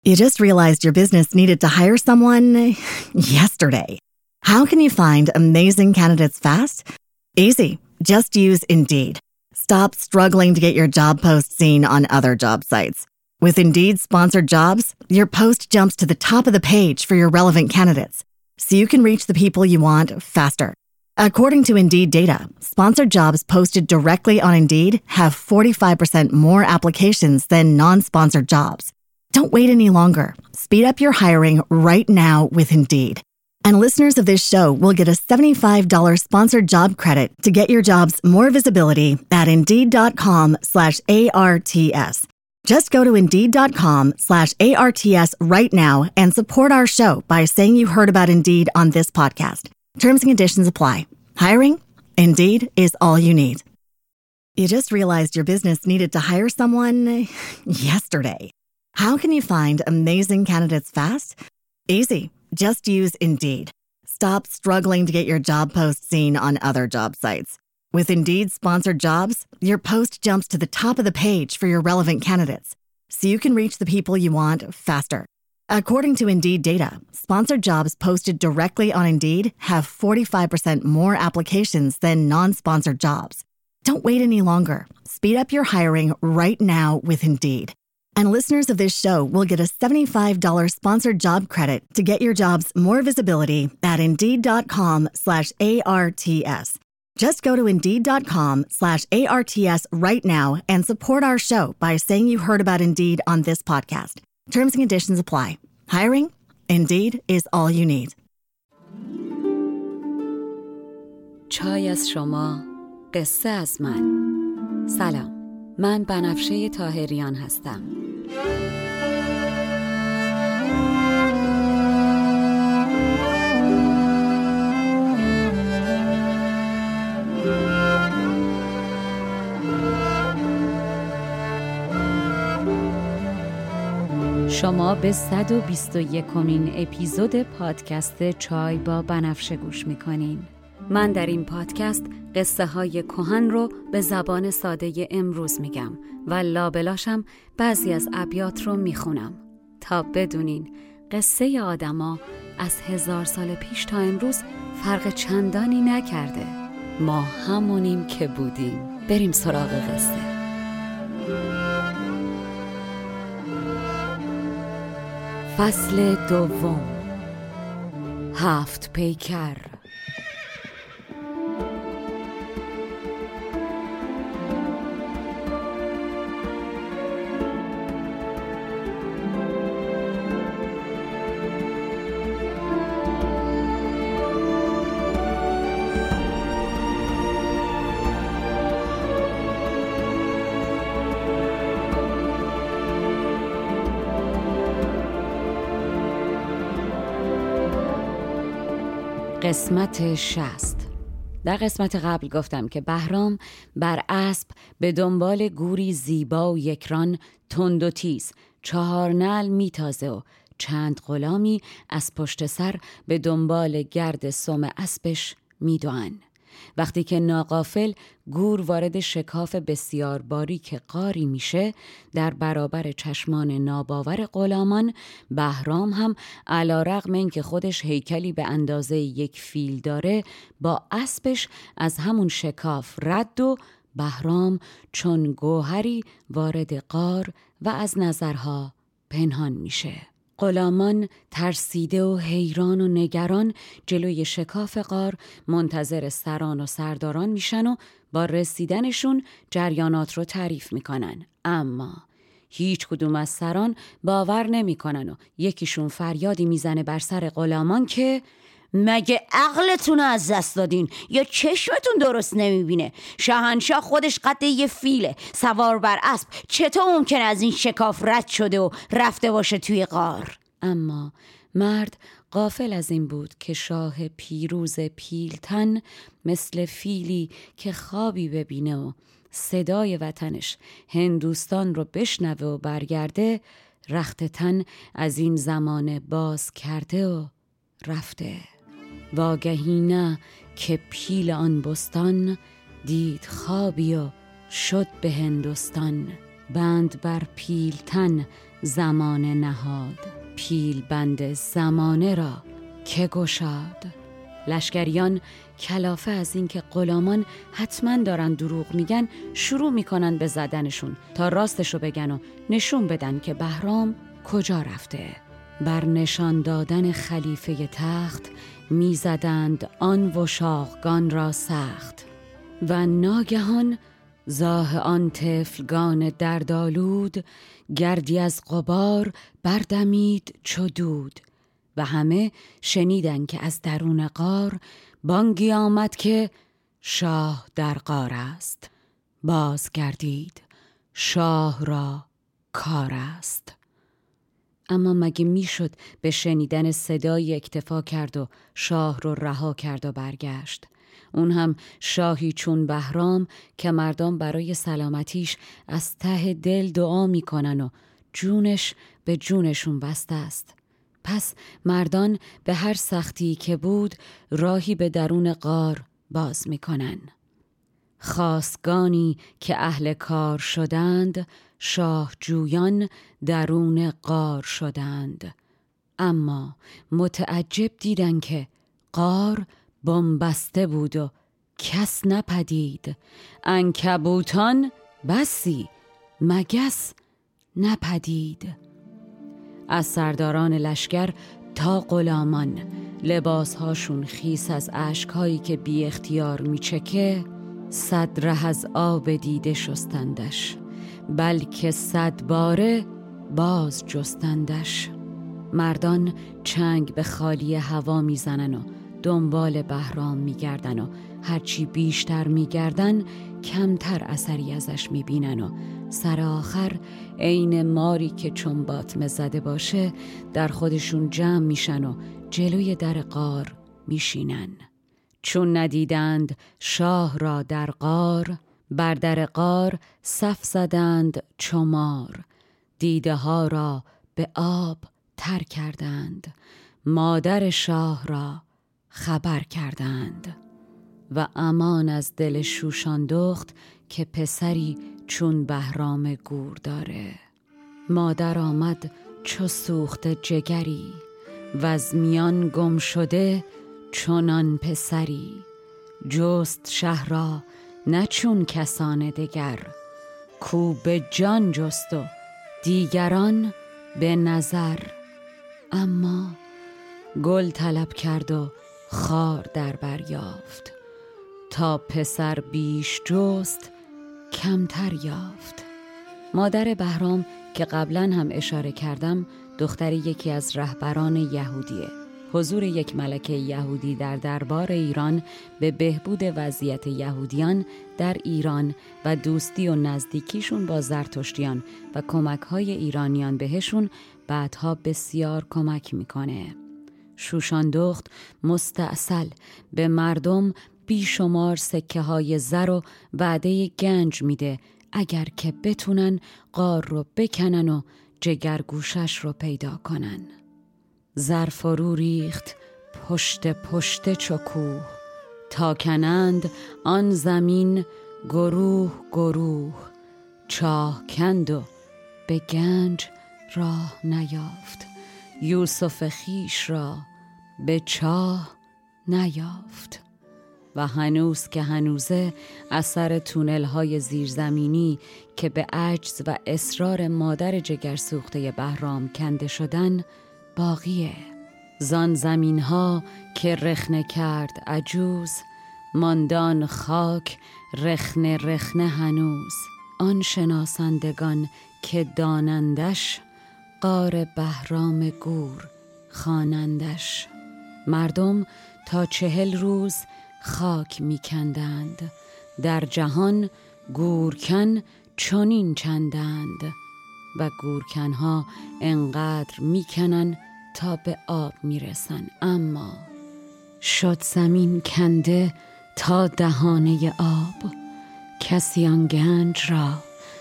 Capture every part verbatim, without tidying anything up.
You just realized your business needed to hire someone yesterday. How can you find amazing candidates fast? Easy. Just use Indeed. Stop struggling to get your job post seen on other job sites. With Indeed sponsored jobs, your post jumps to the top of the page for your relevant candidates, so you can reach the people you want faster. According to Indeed data, sponsored jobs posted directly on Indeed have forty-five percent more applications than non-sponsored jobs. Don't wait any longer. Speed up your hiring right now with Indeed. And listeners of this show will get a seventy-five dollars sponsored job credit to get your jobs more visibility at Indeed.com slash ARTS. Just go to Indeed.com slash ARTS right now and support our show by saying you heard about Indeed on this podcast. Terms and conditions apply. Hiring? Indeed is all you need. You just realized your business needed to hire someone yesterday. How can you find amazing candidates fast? Easy. Just use Indeed. Stop struggling to get your job post seen on other job sites. With Indeed sponsored jobs, your post jumps to the top of the page for your relevant candidates, so you can reach the people you want faster. According to Indeed data, sponsored jobs posted directly on Indeed have forty-five percent more applications than non-sponsored jobs. Don't wait any longer. Speed up your hiring right now with Indeed. And listeners of this show will get a seventy-five dollars sponsored job credit to get your jobs more visibility at Indeed.com slash ARTS. Just go to Indeed.com slash ARTS right now and support our show by saying you heard about Indeed on this podcast. Terms and conditions apply. Hiring? Indeed is all you need. چای از شما، قصه از من. سلام، من بنفشه طاهریان هستم. شما به صد و بیست و یکمین اپیزود پادکست چای با بنفشه گوش میکنین. من در این پادکست قصه های کهن رو به زبان ساده امروز میگم و لابلاشم بعضی از ابیات رو میخونم تا بدونین قصه آدما از هزار سال پیش تا امروز فرق چندانی نکرده. ما همونیم که بودیم. بریم سراغ قصه. فصل دوم. هفت پیکر. قسمت شصت. در قسمت قبل گفتم که بهرام بر اسب به دنبال گوری زیبا و یکران تند و تیز چهار نعل میتازه و چند غلامی از پشت سر به دنبال گرد سم اسبش میدوئن. وقتی که ناغافل گور وارد شکاف بسیار باریک غاری میشه، در برابر چشمان ناباور غلامان، بهرام هم علی‌رغم اینکه خودش هیکلی به اندازه یک فیل داره، با اسبش از همون شکاف رد و بهرام چون گوهری وارد غار و از نظرها پنهان میشه. غلامان ترسیده و حیران و نگران جلوی شکاف غار منتظر سران و سرداران میشن و با رسیدنشون جریانات رو تعریف میکنن. اما هیچ کدوم از سران باور نمیکنن و یکیشون فریادی میزنه بر سر غلامان که مگه عقلتون رو از دست دادین یا چشمتون درست نمیبینه؟ شاهنشاه خودش قد یه فیله سوار بر اسب، چطور ممکنه از این شکاف رد شده و رفته باشه توی غار؟ اما مرد غافل از این بود که شاه پیروز پیلتن مثل فیلی که خوابی ببینه و صدای وطنش هندوستان رو بشنوه و برگرده، رخت تن از این زمان باز کرده و رفته. واگهی نه که پیل آن بستان، دید خوابی و شد به هندوستان. بند بر پیلتن زمانه نهاد، پیل بند زمانه را که گشاد. لشکریان کلافه از این که غلامان حتما دارن دروغ میگن شروع میکنن به زدنشون تا راستشو بگن و نشون بدن که بهرام کجا رفته. بر نشان دادن خلیفه تخت میزدند آن وشاقگان را سخت. و ناگهان زاه آن طفلگان دردآلود، گردی از غبار بردمید چو دود. و همه شنیدن که از درون غار بانگی آمد که شاه در غار است. باز گردید شاه را کار است. اما مگه میشد به شنیدن صدای اکتفا کرد و شاه رو رها کرد و برگشت؟ اون هم شاهی چون بهرام که مردم برای سلامتیش از ته دل دعا میکنن و جونش به جونشون بسته است. پس مردان به هر سختی که بود راهی به درون غار باز میکنن. خاصگانی که اهل کار شدند، شاه جویان درون غار شدند. اما متعجب دیدن که غار بنبسته بود و کس نپدید. عنکبوتان بسی مگس نپدید. از سرداران لشکر تا غلامان لباسهاشون خیس از اشکهایی که بی اختیار میچکه، صد ره از آب دیده شستندش، بلکه صد باره باز جستندش. مردان چنگ به خالی هوا میزنن و دنبال بهرام میگردن و هرچی بیشتر میگردن کمتر اثری ازش میبینن و سر آخر عین ماری که چون باطمه زده باشه در خودشون جمع میشن و جلوی در غار میشینن. چون ندیدند شاه را در غار، بر در غار صف زدند چو مار. دیده ها را به آب تر کردند، مادر شاه را خبر کردند. و امان از دل شوشاندخت که پسری چون بهرام گور داره. مادر آمد چو سوخت جگری، و از میان گم شده چونان پسری. جست شه را نه چون کسان دگر، کو به جان جست و دیگران به نظر. اما گل طلب کرد و خار در بر یافت، تا پسر بیش جست کمتر یافت. مادر بهرام که قبلا هم اشاره کردم دختر یکی از رهبران یهودیه. حضور یک ملکه یهودی در دربار ایران به بهبود وضعیت یهودیان در ایران و دوستی و نزدیکیشون با زرتشتیان و کمک‌های ایرانیان بهشون بعدها بسیار کمک میکنه. شوشاندخت مستعسل به مردم بیشمار سکه های زر و وعده گنج میده اگر که بتونن غار رو بکنن و جگرگوشش رو پیدا کنن. زر فرو ریخت پشت پشت چو کوه، تا کنند آن زمین گروه گروه. چاه کند و به گنج راه نیافت، یوسف خیش را به چاه نیافت. و هنوز که هنوزه اثر تونل های زیرزمینی که به عجز و اصرار مادر جگرسوخته بهرام کنده شدن باقیه. زان زمین ها که رخنه کرد عجوز، ماندان خاک رخنه رخنه هنوز. آن شناسندگان که دانندش، غار بهرام گور خوانندش. مردم تا چهل روز خاک میکندند، در جهان گورکن چنین چندند. و گورکنها انقدر میکنن تا به آب میرسن، اما شد زمین کنده تا دهانه آب. کسی آن گنج را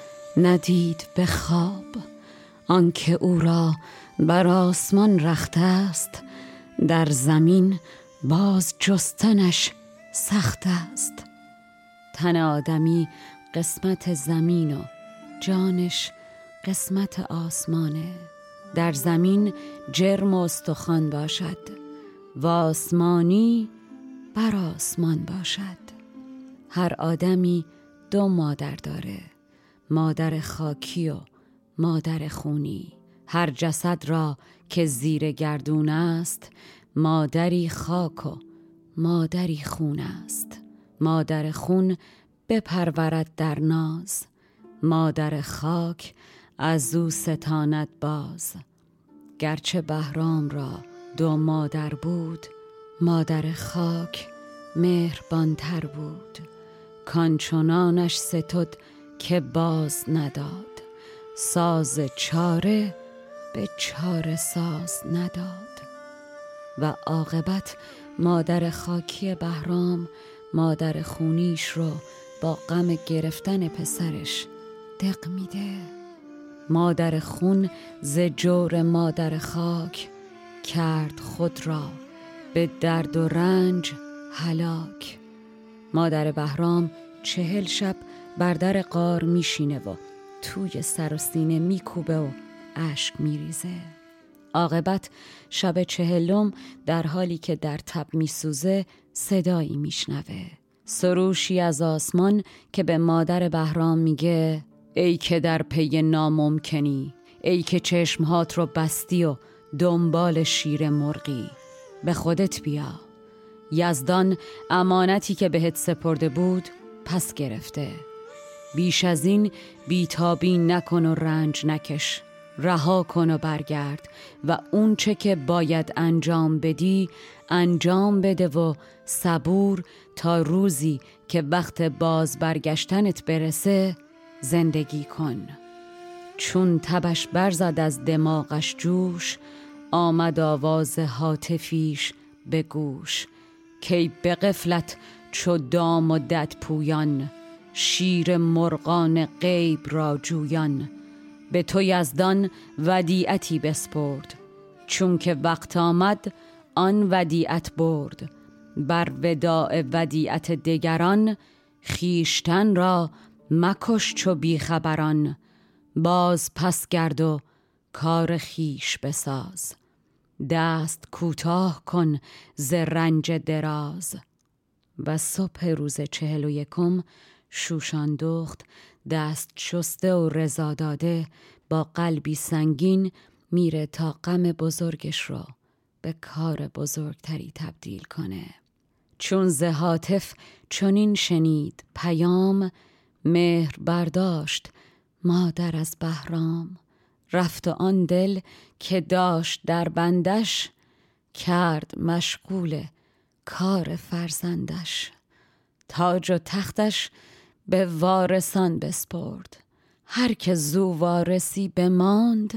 ندید به خواب، آنکه او را بر آسمان رخته است، در زمین باز جستنش سخت است. تن آدمی قسمت زمین و جانش قسمت آسمانه. در زمین جرم و استخوان باشد و آسمانی بر آسمان باشد. هر آدمی دو مادر داره، مادر خاکی و مادر خونی. هر جسد را که زیر گردون است، مادری خاک و مادری خون است. مادر خون بپرورد در ناز، مادر خاک از او ستاند باز. گرچه بهرام را دو مادر بود، مادر خاک مهربانتر بود. کانچنانش ستد که باز نداد، ساز چاره به چاره ساز نداد. و عاقبت مادر خاکی بهرام مادر خونیش رو با غم گرفتن پسرش دق میده. مادر خون ز جور مادر خاک، کرد خود را به درد و رنج هلاک. مادر بهرام چهل شب بر در غار میشینه و توی سر و سینه میکوبه و اشک میریزه. عاقبت شب چهلم در حالی که در تب میسوزه صدایی میشنوه، سروشی از آسمان که به مادر بهرام میگه: ای که در پی ناممکنی، ای که چشمهات رو بستی و دنبال شیر مرغی، به خودت بیا. یزدان امانتی که بهت سپرده بود پس گرفته. بیش از این بیتابی نکن و رنج نکش، رها کن و برگرد و اون چه که باید انجام بدی انجام بده و صبور تا روزی که وقت باز برگشتنت برسه زندگی کن. چون تبش برزد از دماغش جوش، آمد آواز هاتفیش به گوش. کی به غفلت چو دام و دد پویان، شیر مرغان غیب را جویان. به تو یزدان ودیعتی بسپرد، چون که وقت آمد آن ودیعت برد. بر وداع ودیعت دگران، خیشتن را مکش چو بیخبران. باز پس گرد و کار خیش بساز، دست کوتاه کن ز رنج دراز. و صبح روز چهل و یکم شوشان دخت دست شسته و رضا داده با قلبی سنگین میره تا غم بزرگش رو به کار بزرگتری تبدیل کنه. چون ز هاتف چنین شنید پیام، مهر برداشت مادر از بهرام. رفت و آن دل که داشت در بندش، کرد مشغول کار فرزندش. تاج و تختش به وارثان بسپرد، هر که زو وارثی بماند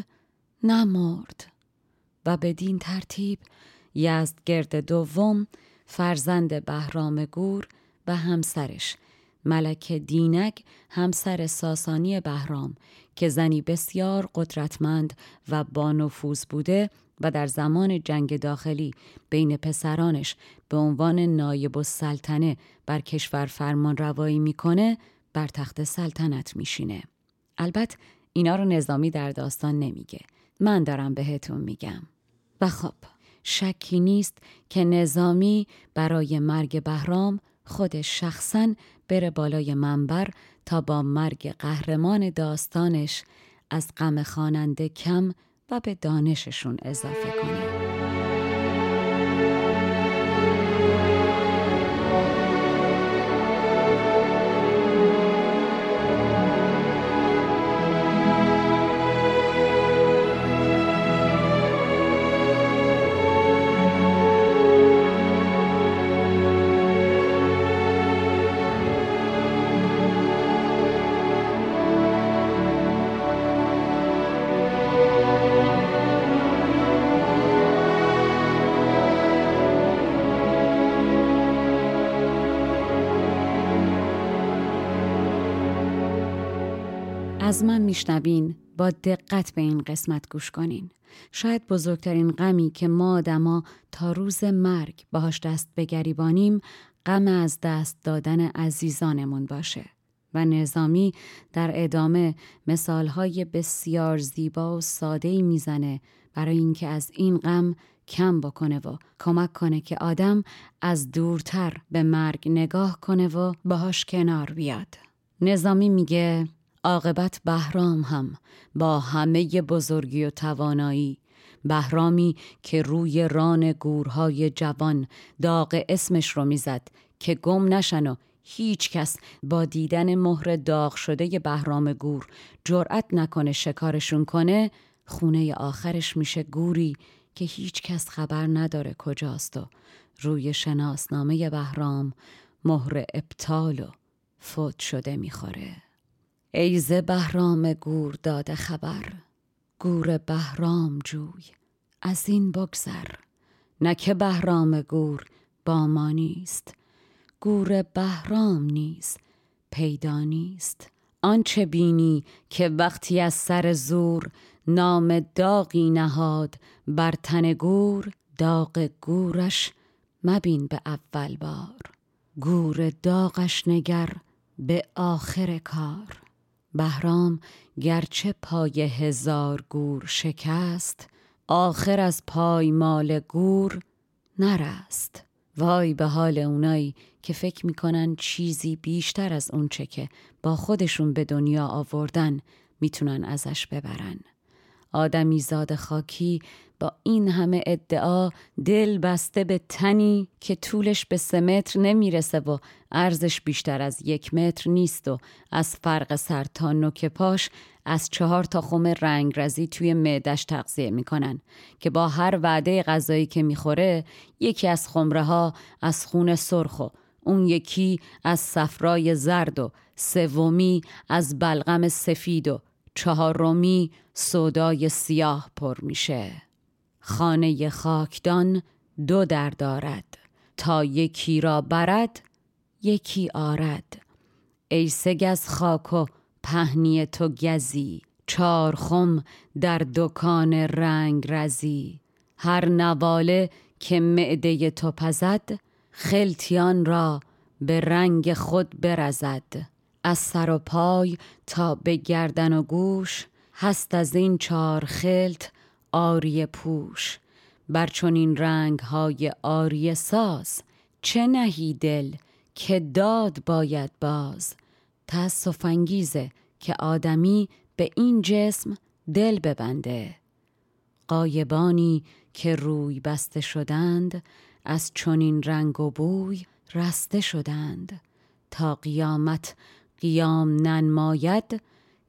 نمرد. و بدین ترتیب یزدگرد دوم فرزند بهرام گور و همسرش ملک دینگ همسر ساسانی بهرام که زنی بسیار قدرتمند و با نفوذ بوده و در زمان جنگ داخلی بین پسرانش به عنوان نایب السلطنه بر کشور فرمان روایی میکنه، بر تخت سلطنت میشینه. البته اینا رو نظامی در داستان نمیگه، من دارم بهتون میگم. و خب شکی نیست که نظامی برای مرگ بهرام خودش شخصاً بره بالای منبر تا با مرگ قهرمان داستانش از غم خواننده کم و به دانششون اضافه کنه. از من میشنوین با دقت به این قسمت گوش کنین. شاید بزرگترین غمی که ما آدما تا روز مرگ باهاش دست بگریبانیم غم از دست دادن عزیزانمون باشه. و نظامی در ادامه مثالهای بسیار زیبا و ساده‌ای میزنه برای اینکه از این غم کم بکنه و کمک کنه که آدم از دورتر به مرگ نگاه کنه و باهاش کنار بیاد. نظامی میگه عاقبت بهرام هم با همه بزرگی و توانایی، بهرامی که روی ران گورهای جوان داغ اسمش رو میزد که گم نشن و هیچ کس با دیدن مهر داغ شده بهرام گور جرأت نکنه شکارشون کنه، خونه آخرش میشه گوری که هیچ کس خبر نداره کجاست و روی شناسنامه بهرام مهر ابطال و فوت شده میخوره. ایز بهرام گور داده خبر، گور بهرام جوی از این بگذر. نه که بهرام گور با ما نیست، گور بهرام نیز پیدا نیست. آنچه بینی که وقتی از سر زور نام داغی نهاد بر تن گور، داغ گورش مبین به اول بار، گور داغش نگر به آخر کار. بهرام گرچه پای هزار گور شکست، آخر از پای مال گور نرست. وای به حال اونایی که فکر میکنن چیزی بیشتر از اون چه که با خودشون به دنیا آوردن میتونن ازش ببرن. آدمی زاد خاکی با این همه ادعا دل بسته به تنی که طولش به سه متر نمیرسه و عرضش بیشتر از یک متر نیست و از فرق سر تا نوک پاش از چهار تا خم رنگ رزی توی معدش تغذیه میکنن که با هر وعده غذایی که میخوره یکی از خمره ها از خون سرخ و اون یکی از صفرای زرد و سومی از بلغم سفید و چهارمی سودای سیاه پر میشه. خانه خاکدان دو در دارد، تا یکی را برد یکی آرد. ای سه گز خاک و پهنی تو گزی، چار خم در دکان رنگ رزی. هر نواله که معده تو پزد، خلطیان را به رنگ خود برزد. از سر و پای تا به گردن و گوش، هست از این چار خلط آریه پوش. بر چنین رنگ های آریه ساز، چه نهی دل که داد باید باز. تأسف انگیزه که آدمی به این جسم دل ببنده. غایبانی که روی بسته شدند، از چنین رنگ و بوی رسته شدند. تا قیامت قیام ننماید،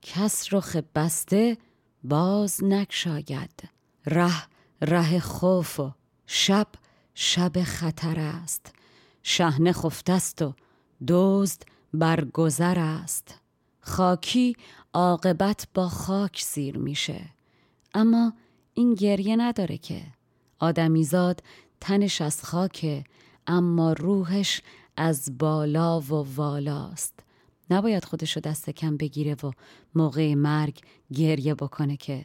کس رخ بسته باز نگشاید. ره ره خوف و شب شب خطر است، شحنه خفته است و دزد برگذر است. خاکی عاقبت با خاک سیر میشه، اما این گریه نداره که. آدمیزاد تنش از خاکه، اما روحش از بالا و والاست. نباید خودشو دست کم بگیره و موقع مرگ گریه بکنه که.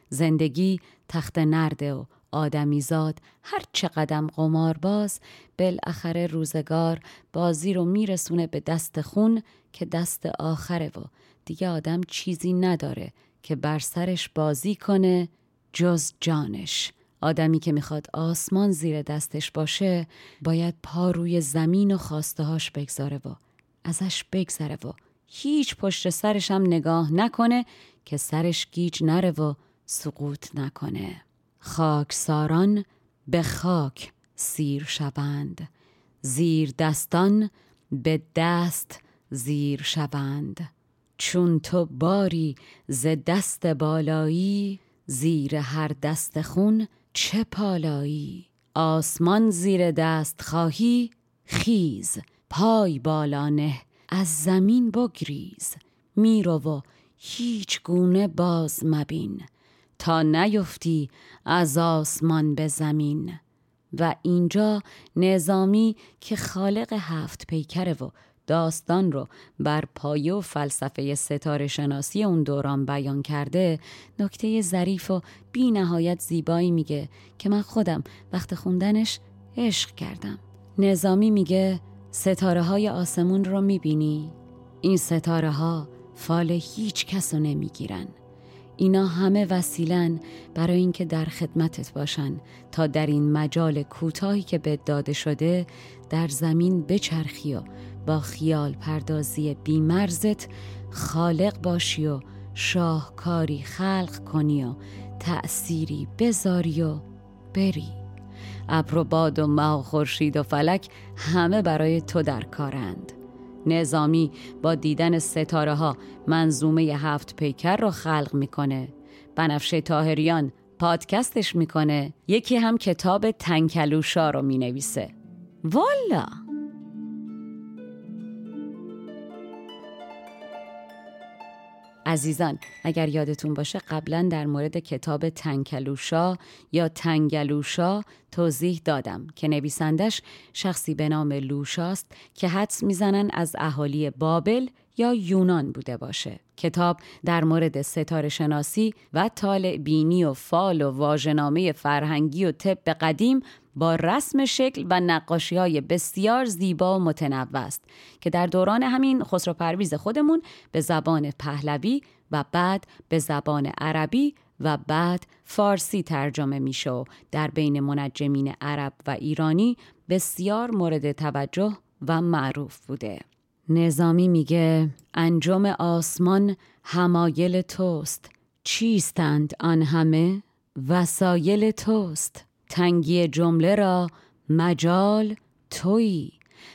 زندگی تخت نرده و آدمیزاد هر چه قدم قمارباز، بالاخره روزگار بازی رو میرسونه به دست خون که دست آخره و دیگه آدم چیزی نداره که بر سرش بازی کنه جز جانش. آدمی که میخواد آسمان زیر دستش باشه، باید پا روی زمین و خواستهاش بگذاره و ازش بگذره و هیچ پشت سرش هم نگاه نکنه که سرش گیج نره و سقوط نکنه. خاکساران به خاک سیر شوند، زیر دستان به دست زیر شوند. چون تو باری ز دست بالایی، زیر هر دست خون چه پالایی. آسمان زیر دست خواهی خیز، پای بالا نه از زمین بگریز. میرو و هیچ گونه باز مبین، تا نیفتی از آسمان به زمین. و اینجا نظامی که خالق هفت پیکره و داستان رو بر پایه و فلسفه ستاره شناسی اون دوران بیان کرده، نکته ظریف و بی نهایت زیبایی میگه که من خودم وقت خوندنش عشق کردم. نظامی میگه ستاره های آسمون رو میبینی؟ این ستاره ها فال هیچ کس رو نمیگیرن. اینا همه وسیلن برای اینکه در خدمتت باشن تا در این مجال کوتاهی که بهت داده شده در زمین بچرخی و با خیال پردازی بیمرزت خالق باشی و شاهکاری خلق کنی و تأثیری بذاری و بری. ابر و باد و ماه و خورشید و فلک همه برای تو در کارند. نظامی با دیدن ستاره ها منظومه هفت پیکر رو خلق میکنه. بنفشه طاهریان پادکستش میکنه. یکی هم کتاب تنکلوشا رو مینویسه. والا عزیزان، اگر یادتون باشه قبلا در مورد کتاب تنکلوشا یا تنگلوشا توضیح دادم که نویسندش شخصی به نام لوشاست که حدس میزنن از اهالی بابل یا یونان بوده باشه. کتاب در مورد ستاره شناسی و طالع بینی و فال و واژه‌نامه فرهنگی و طب قدیم با رسم شکل و نقاشی‌های بسیار زیبا و متنوع است که در دوران همین خسرو پرویز خودمون به زبان پهلوی و بعد به زبان عربی و بعد فارسی ترجمه میشه و در بین منجمین عرب و ایرانی بسیار مورد توجه و معروف بوده. نظامی میگه انجم آسمان حمایل توست، چیستند آن همه وسایل توست. تنگی جمله را مجال تویی،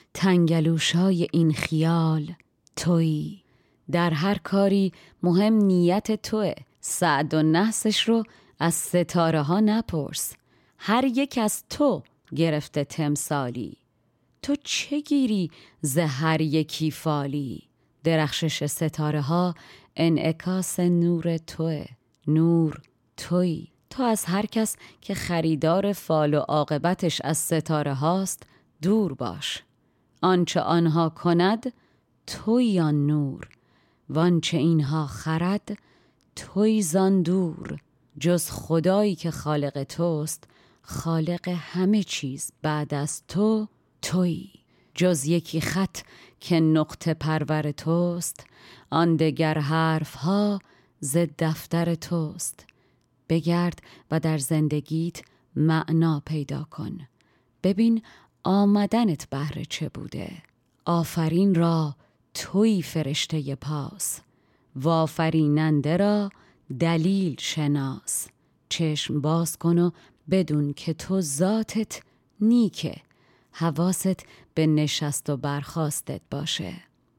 تنگلوشای این خیال تویی. در هر کاری مهم نیت توه. سعد و نحسش رو از ستاره ها نپرس، هر یک از تو گرفته تمثالی. تو چه گیری ز هر یکی فالی؟ درخشش ستاره ها انعکاس نور توه، نور تویی. تو از هر کس که خریدار فال و عاقبتش از ستاره هاست دور باش. آنچه آنها کند تویی آن نور، وانچه اینها خرد تویی زان دور. جز خدایی که خالق توست، خالق همه چیز بعد از تو تویی. جز یکی خط که نقطه پرور توست، آن دگر حرف ها ز دفتر توست. بگرد و در زندگیت معنا پیدا کن. ببین آمدنت بهر چه بوده. آفرین را تویی فرشته پاس، و آفریننده را دلیل شناس. چشم باز کن و بدون که تو ذاتت نیکه، حواست به نشست و برخاستت باشه.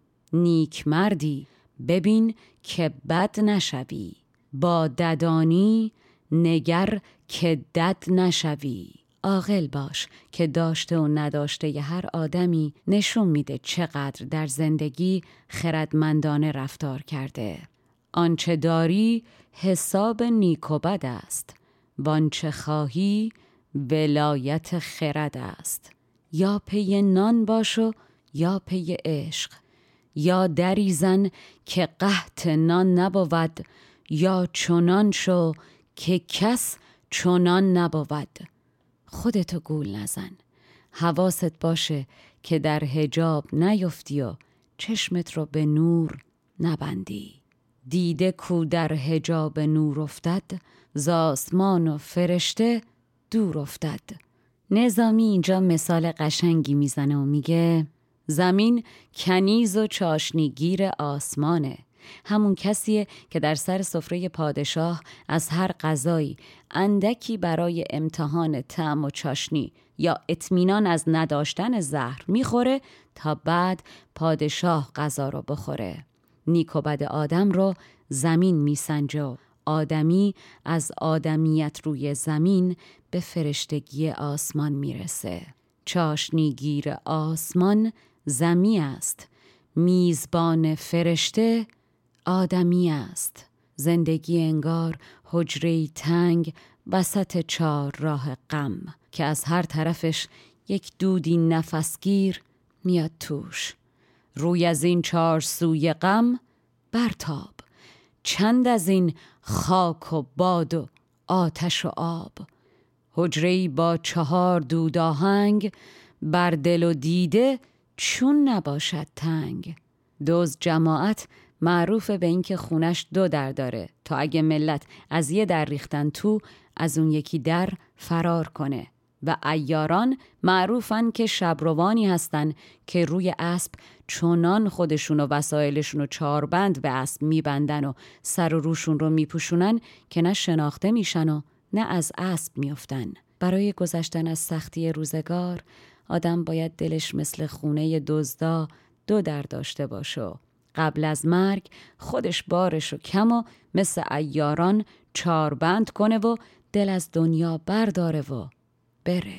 نیک مردی ببین که بد نشوی، با ددانی نگر که دد نشوی. عاقل باش که داشته و نداشته ی هر آدمی نشون میده چقدر در زندگی خردمندانه رفتار کرده. آنچه داری حساب نیک و بد است، وانچه خواهی ولایت خرد است. یا پی نان باش و یا پی عشق، یا دری زن که قحط نان نبود، یا چنان شو که کس چنان نبود. خودتو گول نزن. حواست باشه که در حجاب نیفتی و چشمت رو به نور نبندی. دیده کو در حجاب نور افتد، ز آسمان و فرشته دور افتد. نظامی اینجا مثال قشنگی میزنه و میگه زمین کنیز و چاشنیگیر آسمانه. همون کسیه که در سر سفره پادشاه از هر غذایی اندکی برای امتحان طعم و چاشنی یا اطمینان از نداشتن زهر میخوره تا بعد پادشاه غذا رو بخوره. نیک و بد آدم رو زمین میسنجه و آدمی از آدمیت روی زمین به فرشتگی آسمان میرسه. چاشنیگیر آسمان زمی است، میزبان فرشته آدمی است. زندگی انگار حجره تنگ وسط چار راه غم که از هر طرفش یک دودی نفسگیر میاد توش. روی از این چار سوی غم برتاب، چند از این خاک و باد و آتش و آب. حجره‌ای با چهار دود آهنگ، بر دل و دیده چون نباشد تنگ. دزد جماعت معروف به این که خونش دو در داره تا اگه ملت از یه در ریختن تو از اون یکی در فرار کنه و عیاران معروفن که شبروانی هستن که روی اسب چونان خودشون و وسایلشون رو چاربند به اسب میبندن و سر و روشون رو میپوشونن که نه شناخته میشن و نه از اسب میافتن. برای گذشتن از سختی روزگار آدم باید دلش مثل خونه دزدا دو در داشته باشه. قبل از مرگ خودش بارشو کم و مثل عیاران چاربند کنه و دل از دنیا برداره و بره.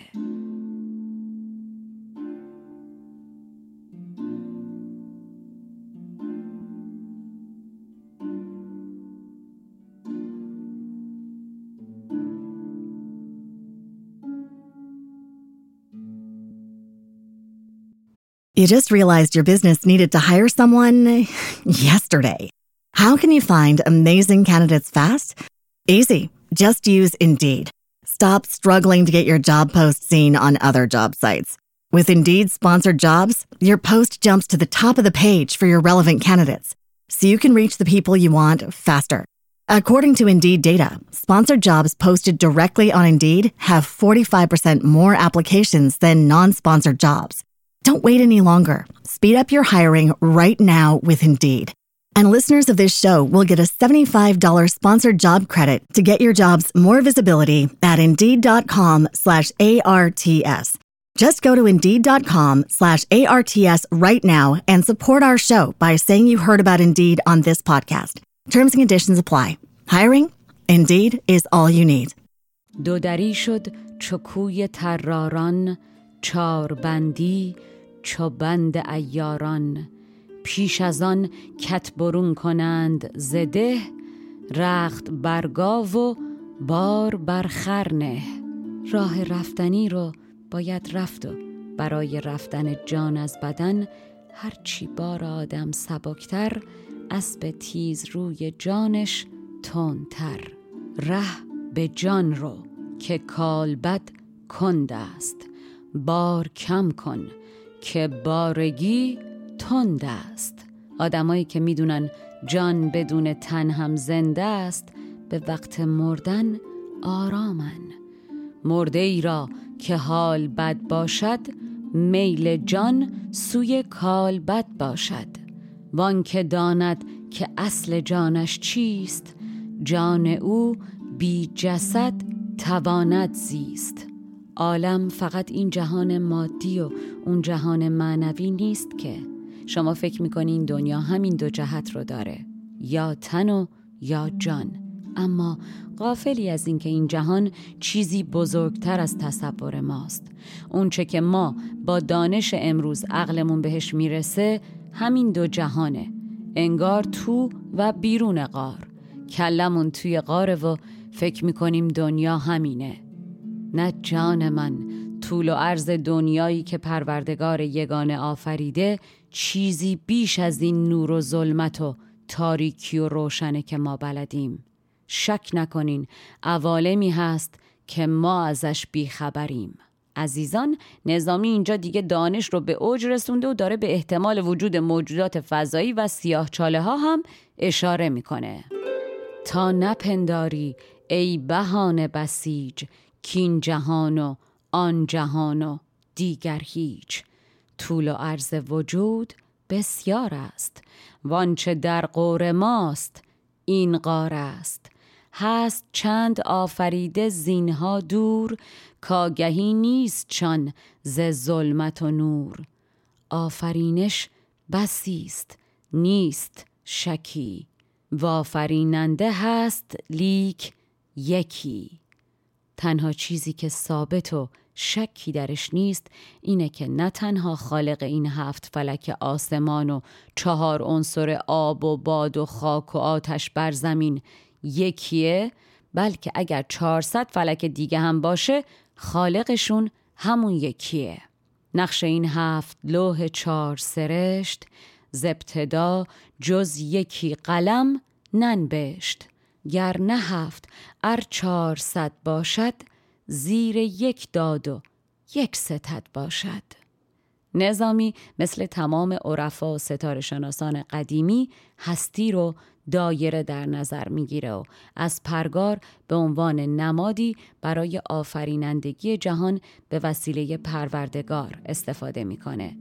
You just realized your business needed to hire someone yesterday. How can you find amazing candidates fast? Easy. Just use Indeed. Stop struggling to get your job post seen on other job sites. With Indeed sponsored jobs, your post jumps to the top of the page for your relevant candidates, so you can reach the people you want faster. According to Indeed data, sponsored jobs posted directly on Indeed have forty-five percent more applications than non-sponsored jobs. Don't wait any longer. Speed up your hiring right now with Indeed. And listeners of this show will get a seventy-five dollars sponsored job credit to get your jobs more visibility at Indeed.com slash ARTS. Just go to Indeed.com slash ARTS right now and support our show by saying you heard about Indeed on this podcast. Terms and conditions apply. Hiring? Indeed is all you need. دو دری شد چکوی تراران، چار بندی چو بند عیاران. پیش از آن کت برون کنند زده، رخت برگاو و بار بر خر نه. راه رفتنی رو باید رفت و برای رفتن جان از بدن هرچی بار آدم سبکتر، اسب تیز روی جانش تندتر. ره به جان رو که کالبد کند است، بار کم کن که بارگی تند است. آدمایی که میدونن جان بدون تن هم زنده است به وقت مردن آرامن. مرده ای را که حال بد باشد، میل جان سوی کال بد باشد. وان که داند که اصل جانش چیست، جان او بی جسد تواند زیست. عالم فقط این جهان مادی و اون جهان معنوی نیست که شما فکر میکنین دنیا همین دو جهت رو داره، یا تن و یا جان. اما غافلی از این که این جهان چیزی بزرگتر از تصور ماست. اون چه که ما با دانش امروز عقلمون بهش میرسه همین دو جهانه، انگار تو و بیرون غار. کلمون توی غاره و فکر میکنیم دنیا همینه. نه جان من، طول و عرض دنیایی که پروردگار یگانه آفریده چیزی بیش از این نور و ظلمت و تاریکی و روشنه که ما بلدیم. شک نکنین عوالمی هست که ما ازش بیخبریم. عزیزان، نظامی اینجا دیگه دانش رو به اوج رسونده و داره به احتمال وجود موجودات فضایی و سیاهچاله ها هم اشاره میکنه. تا نپنداری ای بهانه بسیج، کین جهان و آن جهان و دیگر هیچ. طول و عرض وجود بسیار است، وانچه در غور ماست این غار است. هست چند آفریده زینها دور، کاگهی نیست چون ز ظلمت و نور. آفرینش بسیست نیست شکی، و آفریننده هست لیک یکی. تنها چیزی که ثابت و شکی درش نیست اینه که نه تنها خالق این هفت فلک آسمان و چهار عنصر آب و باد و خاک و آتش بر زمین یکیه، بلکه اگر چهارصد فلک دیگه هم باشه خالقشون همون یکیه. نقش این هفت لوح چهار سرشت، ز ابتدا جز یکی قلم ننبشت. گر نه هفت ار چهارصد باشد، زیر یک داد و یک ستد باشد. نظامی مثل تمام عرفا و ستاره شناسان قدیمی هستی رو دایره در نظر میگیره و از پرگار به عنوان نمادی برای آفرینندگی جهان به وسیله پروردگار استفاده میکنه.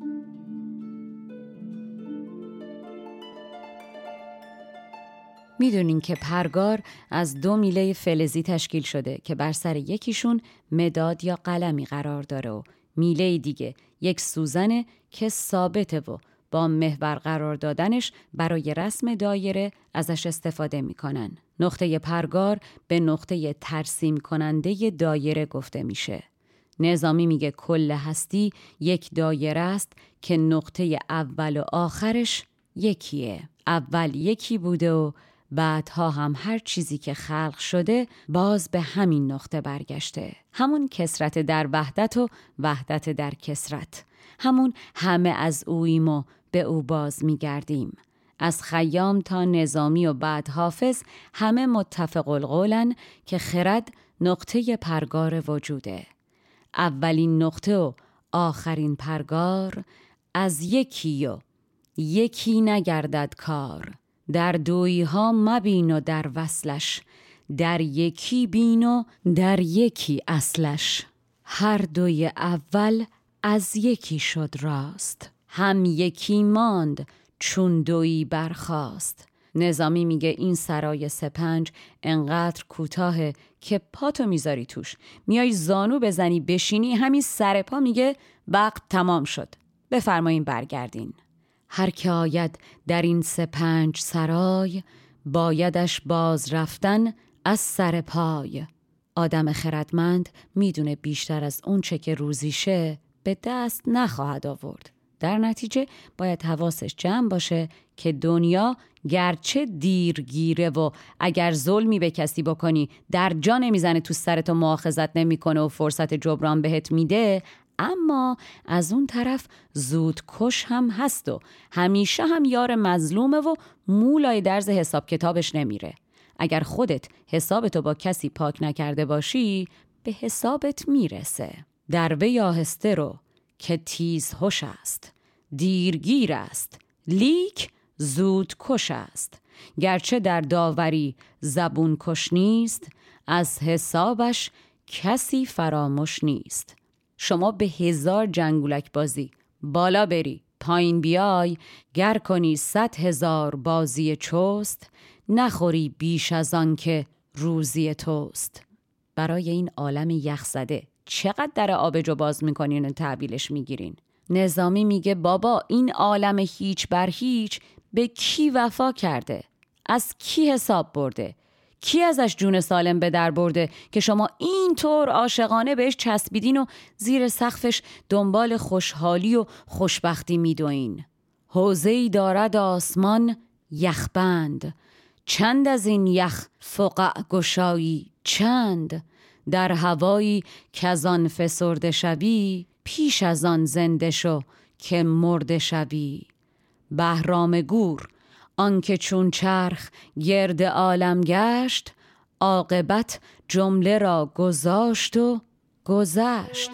میدونین که پرگار از دو میله فلزی تشکیل شده که بر سر یکیشون مداد یا قلمی قرار داره و میله دیگه یک سوزنه که ثابته و با محور قرار دادنش برای رسم دایره ازش استفاده میکنن. نقطه پرگار به نقطه ترسیم کننده دایره گفته میشه. نظامی میگه کل هستی یک دایره است که نقطه اول و آخرش یکیه. اول یکی بوده و بعدها هم هر چیزی که خلق شده باز به همین نقطه برگشته. همون کثرت در وحدت و وحدت در کثرت. همون همه از اوییم و به او باز میگردیم. از خیام تا نظامی و بعد حافظ همه متفق القولن که خرد نقطه پرگار وجوده. اولین نقطه و آخرین پرگار از یکی و یکی نگردد کار. در دویی ها مبین و در وصلش، در یکی بین و در یکی اصلش. هر دوی اول از یکی شد راست، هم یکی ماند چون دویی برخاست. نظامی میگه این سرای سپنج انقدر کوتاهه که پاتو میذاری توش، میای زانو بزنی بشینی همین سر پا میگه وقت تمام شد، بفرمایین برگردین. هر که آید در این سپنج سرای، بایدش باز رفتن از سر پای. آدم خردمند میدونه بیشتر از اون چه که روزیشه به دست نخواهد آورد. در نتیجه باید حواسش جمع باشه که دنیا گرچه دیرگیره و اگر ظلمی به کسی بکنی در جا نمیزنه تو سرت و مؤاخذت نمیکنه و فرصت جبران بهت میده، اما از اون طرف زود کش هم هست و همیشه هم یار مظلومه و مولای درز حساب کتابش نمیره. اگر خودت حسابتو با کسی پاک نکرده باشی به حسابت میرسه. در وی آهسته رو که تیز هوش است، دیرگیر است لیک زود کش است. گرچه در داوری زبون کش نیست، از حسابش کسی فراموش نیست. شما به هزار جنگولک بازی بالا بری پایین بیای، گر کنی صد هزار بازی چست، نخوری بیش از آن که روزی توست. برای این عالم یخزده چقدر در آبجو باز میکنین و تحویلش میگیرین؟ نظامی میگه بابا این عالم هیچ بر هیچ به کی وفا کرده؟ از کی حساب برده؟ کی ازش جون سالم به در برده که شما اینطور عاشقانه بهش چسبیدین و زیر سقفش دنبال خوشحالی و خوشبختی میدوین؟ حوضه‌ای دارد آسمان یخبند، چند از این یخ فقع گشایی چند. در هوایی که از آن فسرده شوی، پیش از آن زنده شو که مرده شوی. بهرام گور آنکه چون چرخ گرد عالم گشت، عاقبت جمله را گذاشت و گذشت.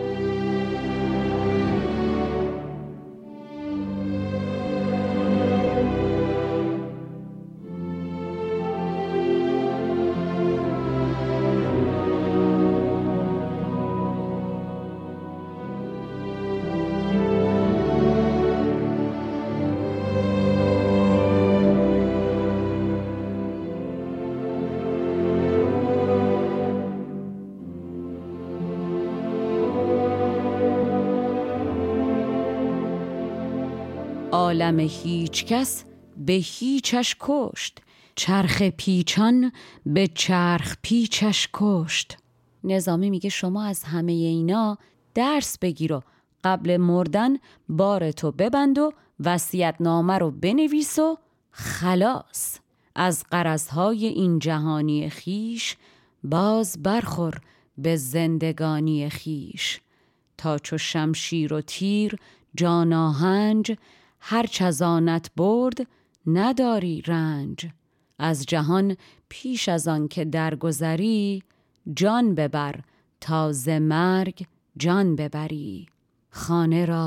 عالم هیچ کس به هیچش کشت، چرخ پیچان به چرخ پیچش کشت. نظامی میگه شما از همه اینا درس بگیر و قبل مردن بارتو ببند و وصیت نامه رو بنویس و خلاص. از غرضهای این جهانی خیش، باز برخور به زندگانی خیش. تا چو شمشیر و تیر جان آهنج، هرچ از آنت برد نداری رنج. از جهان پیش از آن که درگذری، جان ببر تا ز مرگ جان ببری. خانه را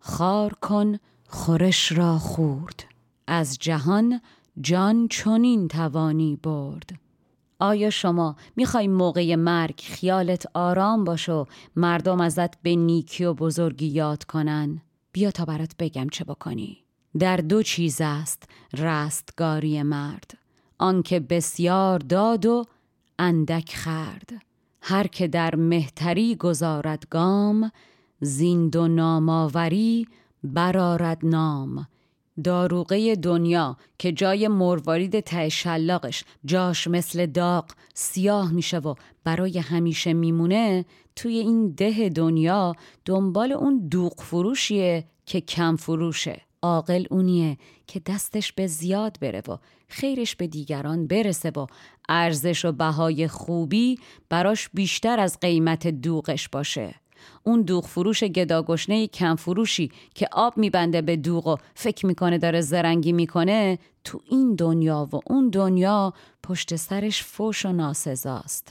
خار کن خورش را خورد. از جهان جان چنین توانی برد. آیا شما میخوای موقع مرگ خیالت آرام باشه و مردم ازت به نیکی و بزرگی یاد کنن؟ بیا تا برات بگم چه بکنی. در دو چیز است رستگاری مرد، آنکه بسیار داد و اندک خورد. هر که در مهتری گذارد گام، زین دو ناماوری برآرد نام. داروغه دنیا که جای مروارید ته شلاقش جاش مثل داغ سیاه میشه و برای همیشه میمونه، توی این ده دنیا دنبال اون دوغ فروشیه که کم فروشه. عاقل اونیه که دستش به زیاد بره و خیرش به دیگران برسه و ارزش و بهای خوبی براش بیشتر از قیمت دوغش باشه. اون دوغ فروش گداگشنه کم فروشی که آب میبنده به دوغ و فکر میکنه داره زرنگی میکنه، تو این دنیا و اون دنیا پشت سرش فوش و ناسزاست.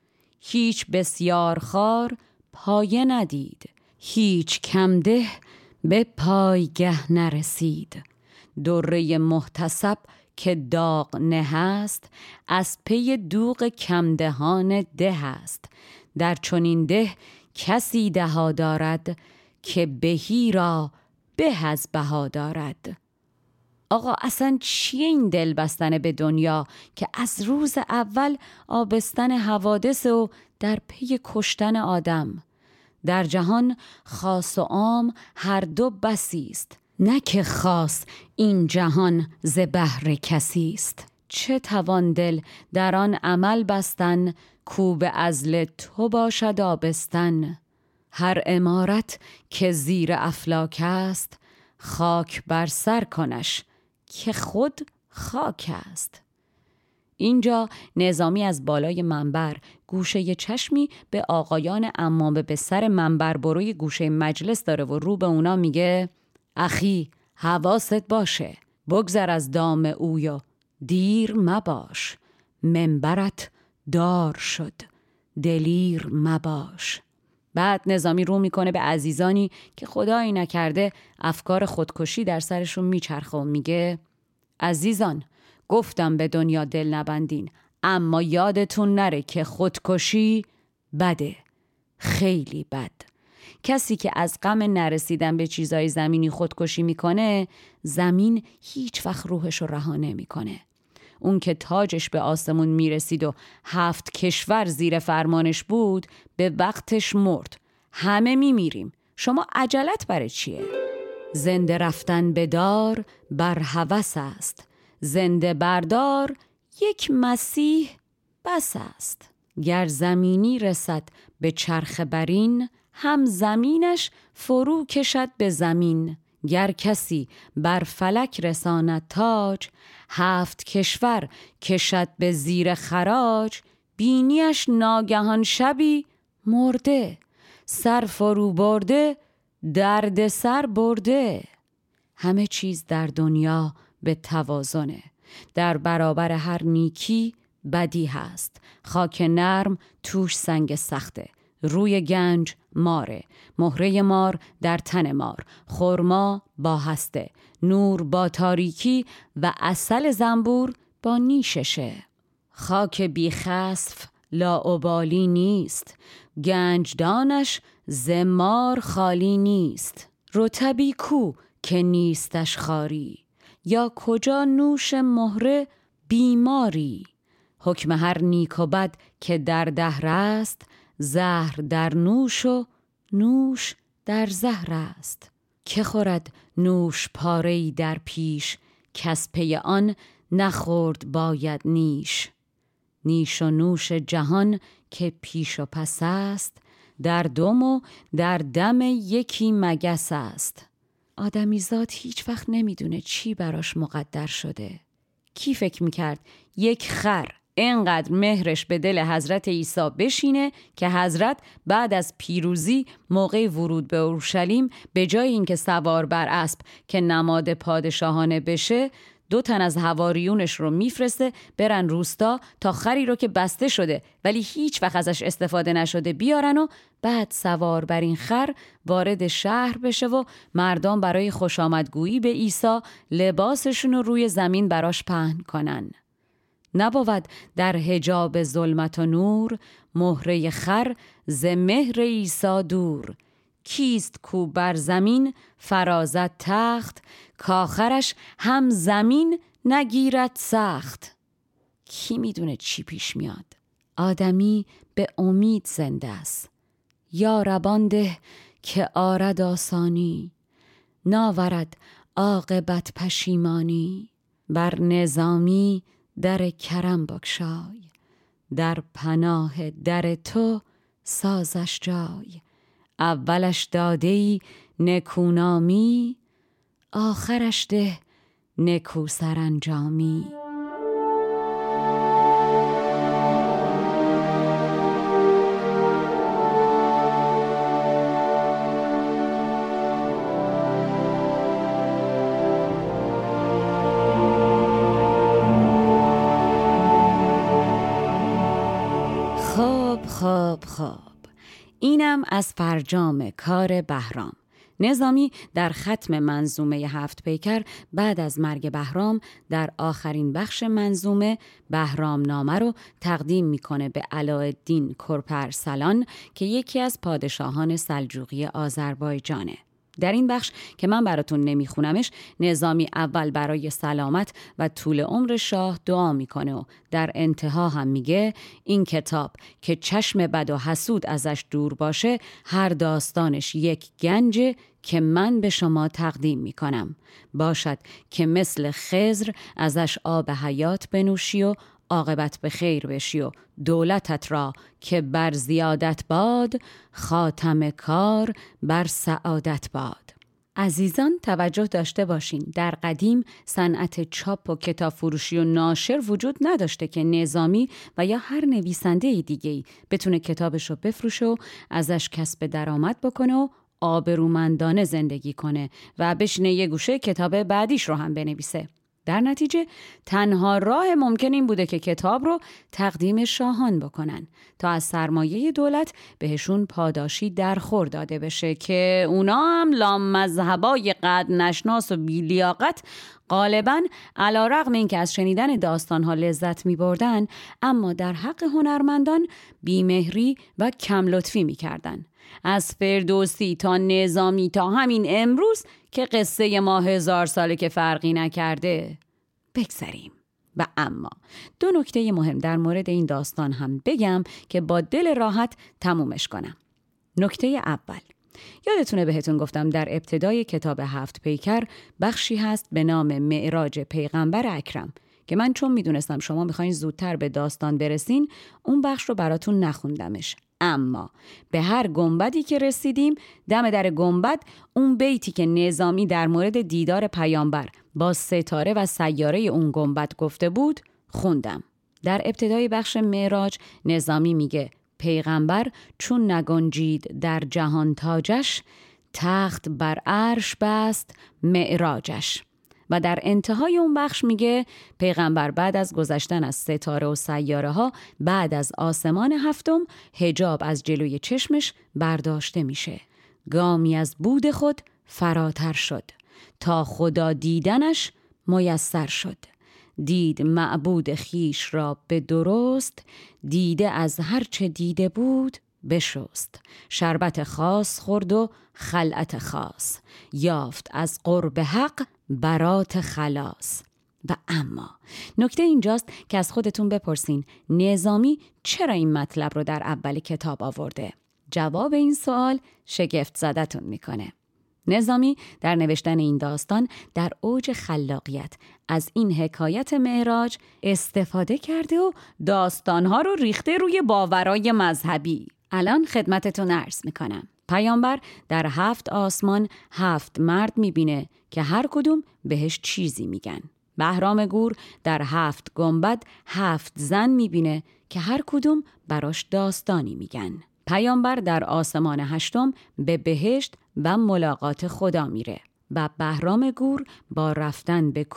هیچ بسیار خار پایه ندید، هیچ کمده به پایگه نرسید. دره محتسب که داغ نه است، از پی دوغ کمدهان ده است. در چنین ده کسی دها دارد، که بهی را به از بها دارد. آقا اصلا چیه این دل بستن به دنیا که از روز اول آبستن حوادث و در پی کشتن آدم؟ در جهان خاص و عام هر دو بسی است، نه که خاص این جهان ز بهر کسی است. چه توان دل در آن عمل بستن، کو به عزل تو باشد آبستن. هر عمارت که زیر افلاک است، خاک بر سر کنش که خود خاک است. اینجا نظامی از بالای منبر گوشه چشمی به آقایان عمامه به سر منبر بروی گوشه مجلس داره و رو به اونا میگه اخی حواست باشه، بگذر از دام اوی و دیر مباش. منبرت دار شد دلیر مباش. بعد نظامی رو میکنه به عزیزانی که خدایی نکرده افکار خودکشی در سرشون میچرخه و میگه عزیزان، گفتم به دنیا دل نبندین، اما یادتون نره که خودکشی بده، خیلی بد. کسی که از غم نرسیدن به چیزای زمینی خودکشی میکنه، زمین هیچ وقت روحش رو رها نمیکنه. اون که تاجش به آسمون میرسید و هفت کشور زیر فرمانش بود، به وقتش مرد. همه میمیریم، شما عجلت برای چیه؟ زنده رفتن به دار بر هوس است، زنده بردار یک مسیح بس است. گر زمینی رسد به چرخ برین، هم زمینش فرو کشد به زمین. گر کسی بر فلک رساند تاج، هفت کشور کشد به زیر خراج. بینیش ناگهان شبی مرده، سر فرو برده درد سر برده. همه چیز در دنیا به توازنه. در برابر هر نیکی بدی هست. خاک نرم توش سنگ سخته، روی گنج ماره، مهره مار در تن مار، خرما با هسته، نور با تاریکی و عسل زنبور با نیششه. خاک بی خسف لاابالی نیست، گنجدانش ز مار خالی نیست. رطبی کو که نیستش خاری، یا کجا نوش مهره بیماری. حکم هر نیک و بد که در دهر است، زهر در نوش و نوش در زهر است. که خورد نوش پاره‌ای در پیش، کس پی آن نخورد باید نیش. نیش و نوش جهان که پیش و پس است، در دم و در دم یکی مگس است. آدمیزاد هیچ وقت نمیدونه چی براش مقدر شده. کی فکر میکرد یک خر اینقدر مهرش به دل حضرت عیسی بشینه که حضرت بعد از پیروزی موقع ورود به اورشلیم به جای اینکه سوار بر اسب که نماد پادشاهانه بشه، دو تن از حواریونش رو میفرسته برن روستا تا خری رو که بسته شده ولی هیچ وقت ازش استفاده نشده بیارن و بعد سوار بر این خر وارد شهر بشه و مردم برای خوش آمدگویی به عیسی لباسشون رو روی زمین براش پهن کنن. نبود در حجاب ظلمت و نور، مهره خر ز مهر عیسی دور. کیست کو بر زمین فرازد تخت، کاخرش هم زمین نگیرد سخت. کی میدونه چی پیش میاد؟ آدمی به امید زنده است. یا ربان ده که آرد آسانی، ناورد عاقبت پشیمانی. بر نظامی در کرم بگشای، در پناه در تو سازش جای. اولش داده‌ای نکونامی، آخرش ده نکو سرانجامی. خب خب خب اینم از فرجام کار بهرام. نظامی در ختم منظومه هفت پیکر بعد از مرگ بهرام در آخرین بخش منظومه بهرام نامه رو تقدیم میکنه به علاءالدین کرپرسلان که یکی از پادشاهان سلجوقی آذربایجانه. در این بخش که من براتون نمیخونمش، نظامی اول برای سلامت و طول عمر شاه دعا میکنه و در انتها هم میگه این کتاب که چشم بد و حسود ازش دور باشه، هر داستانش یک گنجه که من به شما تقدیم میکنم. باشد که مثل خضر ازش آب حیات بنوشی و عاقبت به خیر بشی و دولتت را که بر زیادت باد، خاتم کار بر سعادت باد. عزیزان توجه داشته باشین، در قدیم صنعت چاپ و کتاب فروشی و ناشر وجود نداشته که نظامی و یا هر نویسنده دیگه‌ای بتونه کتابش رو بفروشه و ازش کسب درآمد بکنه و آبرومندانه زندگی کنه و بشینه یه گوشه کتاب بعدیش رو هم بنویسه. در نتیجه تنها راه ممکن این بوده که کتاب رو تقدیم شاهان بکنن تا از سرمایه دولت بهشون پاداشی درخور داده بشه که اونا هم لامذهبای قد نشناس و بیلیاقت غالباً علی رغم این که از شنیدن داستانها لذت می بردن، اما در حق هنرمندان بیمهری و کم لطفی می کردن. از فردوسی تا نظامی تا همین امروز که قصه ما هزار ساله که فرقی نکرده. بگذریم. و اما دو نکته مهم در مورد این داستان هم بگم که با دل راحت تمومش کنم. نکته اول، یادتونه بهتون گفتم در ابتدای کتاب هفت پیکر بخشی هست به نام معراج پیغمبر اکرم که من چون میدونستم شما میخواین زودتر به داستان برسین اون بخش رو براتون نخوندمش. اما به هر گنبدی که رسیدیم، دم در گنبد اون بیتی که نظامی در مورد دیدار پیامبر با ستاره و سیاره اون گنبد گفته بود خوندم. در ابتدای بخش معراج نظامی میگه پیغمبر چون نگنجید در جهان تاجش، تخت بر عرش بست معراجش. و در انتهای اون بخش میگه پیغمبر بعد از گذشتن از ستاره و سیاره ها بعد از آسمان هفتم حجاب از جلوی چشمش برداشته میشه. گامی از بود خود فراتر شد تا خدا دیدنش میسر شد. دید معبود خیش را به درست، دیده از هر چه دیده بود بشست. شربت خاص خورد و خلعت خاص، یافت از قرب حق برات خلاص. و اما نکته اینجاست که از خودتون بپرسین نظامی چرا این مطلب رو در اول کتاب آورده؟ جواب این سوال شگفت زدتون میکنه. نظامی در نوشتن این داستان در اوج خلاقیت از این حکایت معراج استفاده کرده و داستانها رو ریخته روی باورای مذهبی. الان خدمتتون عرض میکنم. پیامبر در هفت آسمان هفت مرد میبینه که هر کدوم بهش چیزی میگن. بهرام گور در هفت گنبد هفت زن میبینه که هر کدوم براش داستانی میگن. پیامبر در آسمان هشتم به بهشت و ملاقات خدا میره و بهرام گور با رفتن به کوه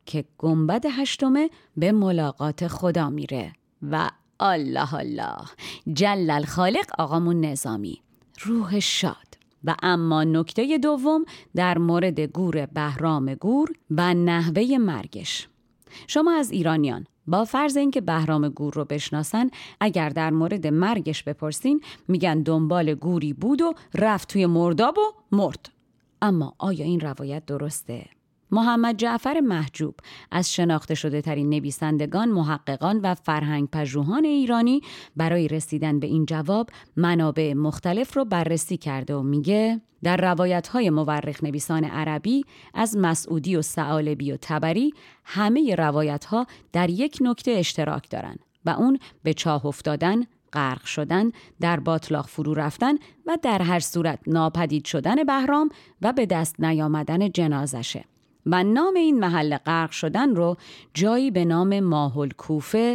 که گنبد هشتمه به ملاقات خدا میره و الله الله جل الخالق آقامون نظامی روح شاد. و اما نکته دوم در مورد گور بهرام گور و نحوه مرگش. شما از ایرانیان با فرض اینکه بهرام گور رو بشناسن، اگر در مورد مرگش بپرسین میگن دنبال گوری بود و رفت توی مرداب و مرد. اما آیا این روایت درسته؟ محمد جعفر محجوب از شناخته شده ترین نویسندگان، محققان و فرهنگ پژوهان ایرانی برای رسیدن به این جواب منابع مختلف رو بررسی کرده و میگه در روایت‌های مورخ نویسان عربی از مسعودی و ثعالبی و طبری همه روایت‌ها در یک نکته اشتراک دارن و اون به چاه افتادن، غرق شدن، در باطلاق فرو رفتن و در هر صورت ناپدید شدن بهرام و به دست نیامدن جنازشه. و نام این محل غرق شدن رو جایی به نام ماه‌الکوفه،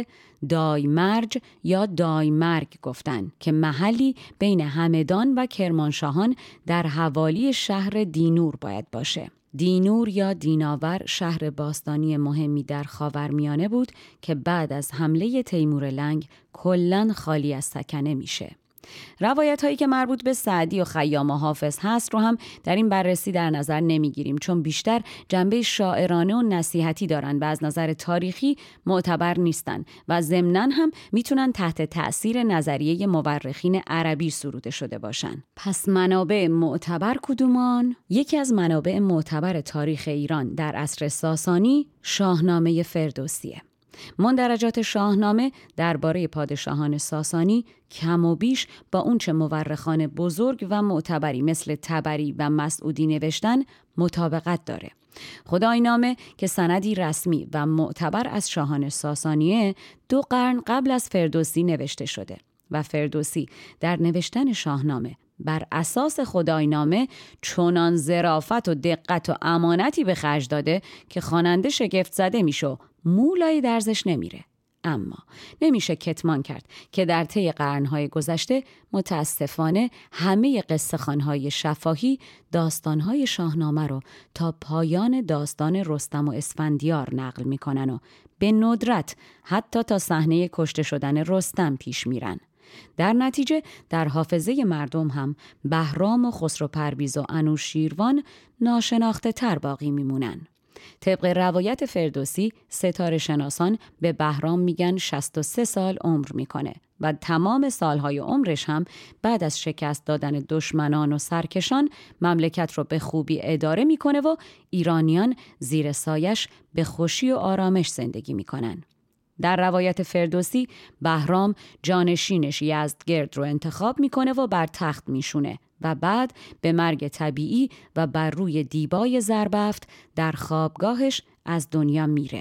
دایمرج یا دایمرگ گفتن که محلی بین همدان و کرمانشاهان در حوالی شهر دینور باید باشه. دینور یا دیناور شهر باستانی مهمی در خاورمیانه بود که بعد از حمله تیمور لنگ کلاً خالی از سکنه میشه. روایت هایی که مربوط به سعدی و خیام و حافظ هست رو هم در این بررسی در نظر نمیگیریم، چون بیشتر جنبه شاعرانه و نصیحتی دارن و از نظر تاریخی معتبر نیستن و ضمناً هم میتونن تحت تأثیر نظریه مورخین عربی سروده شده باشن. پس منابع معتبر کدومان؟ یکی از منابع معتبر تاریخ ایران در عصر ساسانی شاهنامه فردوسیه. مندرجات شاهنامه درباره پادشاهان ساسانی کم و بیش با اونچه مورخان بزرگ و معتبری مثل طبری و مسعودی نوشتن مطابقت داره. خداینامه که سندی رسمی و معتبر از شاهان ساسانیه دو قرن قبل از فردوسی نوشته شده و فردوسی در نوشتن شاهنامه بر اساس خداینامه چنان ظرافت و دقت و امانتی به خرج داده که خواننده شگفت زده میشه، مولای درزش نمیره. اما نمیشه کتمان کرد که در طی قرنهای گذشته متاسفانه همه قصه خوانهای شفاهی داستانهای شاهنامه رو تا پایان داستان رستم و اسفندیار نقل میکنن و به ندرت حتی تا صحنه کشته شدن رستم پیش میرن. در نتیجه در حافظه مردم هم بهرام و خسرو پرویز و انوشیروان ناشناخته تر باقی میمونن. طبق روایت فردوسی ستاره شناسان به بهرام میگن شصت و سه سال عمر میکنه و تمام سالهای عمرش هم بعد از شکست دادن دشمنان و سرکشان مملکت رو به خوبی اداره میکنه و ایرانیان زیر سایش به خوشی و آرامش زندگی میکنن. در روایت فردوسی بهرام جانشینش یزدگرد رو انتخاب میکنه و بر تخت میشونه و بعد به مرگ طبیعی و بر روی دیبای زربفت در خوابگاهش از دنیا میره.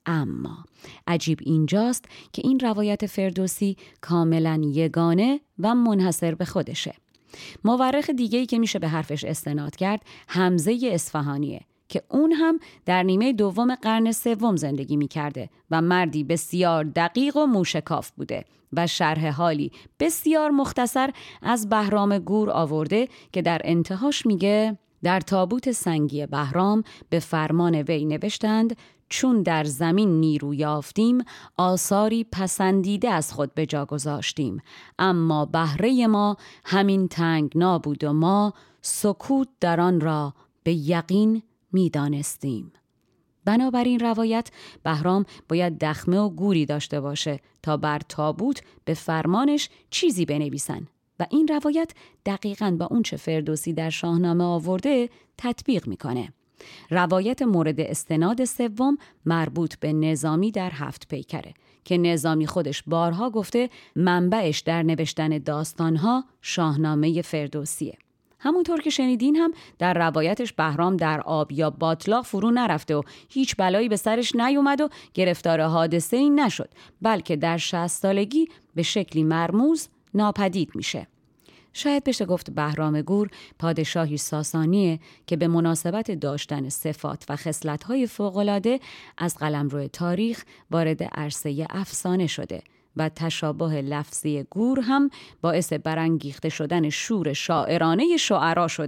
اما عجیب اینجاست که این روایت فردوسی کاملا یگانه و منحصر به خودشه. مورخ دیگه‌ای که میشه به حرفش استناد کرد حمزه اصفهانیه که اون هم در نیمه دوم قرن سوم زندگی می‌کرده و مردی بسیار دقیق و موشکاف بوده و شرح حالی بسیار مختصر از بهرام گور آورده که در انتهاش میگه در تابوت سنگی بهرام به فرمان وی نوشتند چون در زمین نیرو یافتیم آثاری پسندیده از خود به جا گذاشتیم، اما بهره ما همین تنگنا بود و ما سکوت در آن را به یقین می دانستیم. بنابراین روایت بهرام باید دخمه و گوری داشته باشه تا بر تابوت به فرمانش چیزی بنویسن و این روایت دقیقاً با اون چه فردوسی در شاهنامه آورده تطبیق میکنه. روایت مورد استناد سوم مربوط به نظامی در هفت پیکره که نظامی خودش بارها گفته منبعش در نوشتن داستانها شاهنامه فردوسیه. همونطور که شنیدین هم در روایتش بهرام در آب یا باطلاق فرو نرفته و هیچ بلایی به سرش نیومد و گرفتار حادثه ای نشد، بلکه در شصت سالگی به شکلی مرموز ناپدید میشه. شاید بشه گفت بهرام گور پادشاهی ساسانیه که به مناسبت داشتن صفات و خصلت‌های فوق‌العاده از قلمرو تاریخ وارد عرصه افسانه شده و تشابه لفظی گور هم باعث برانگیخته شدن شور شاعرانه شعرا شده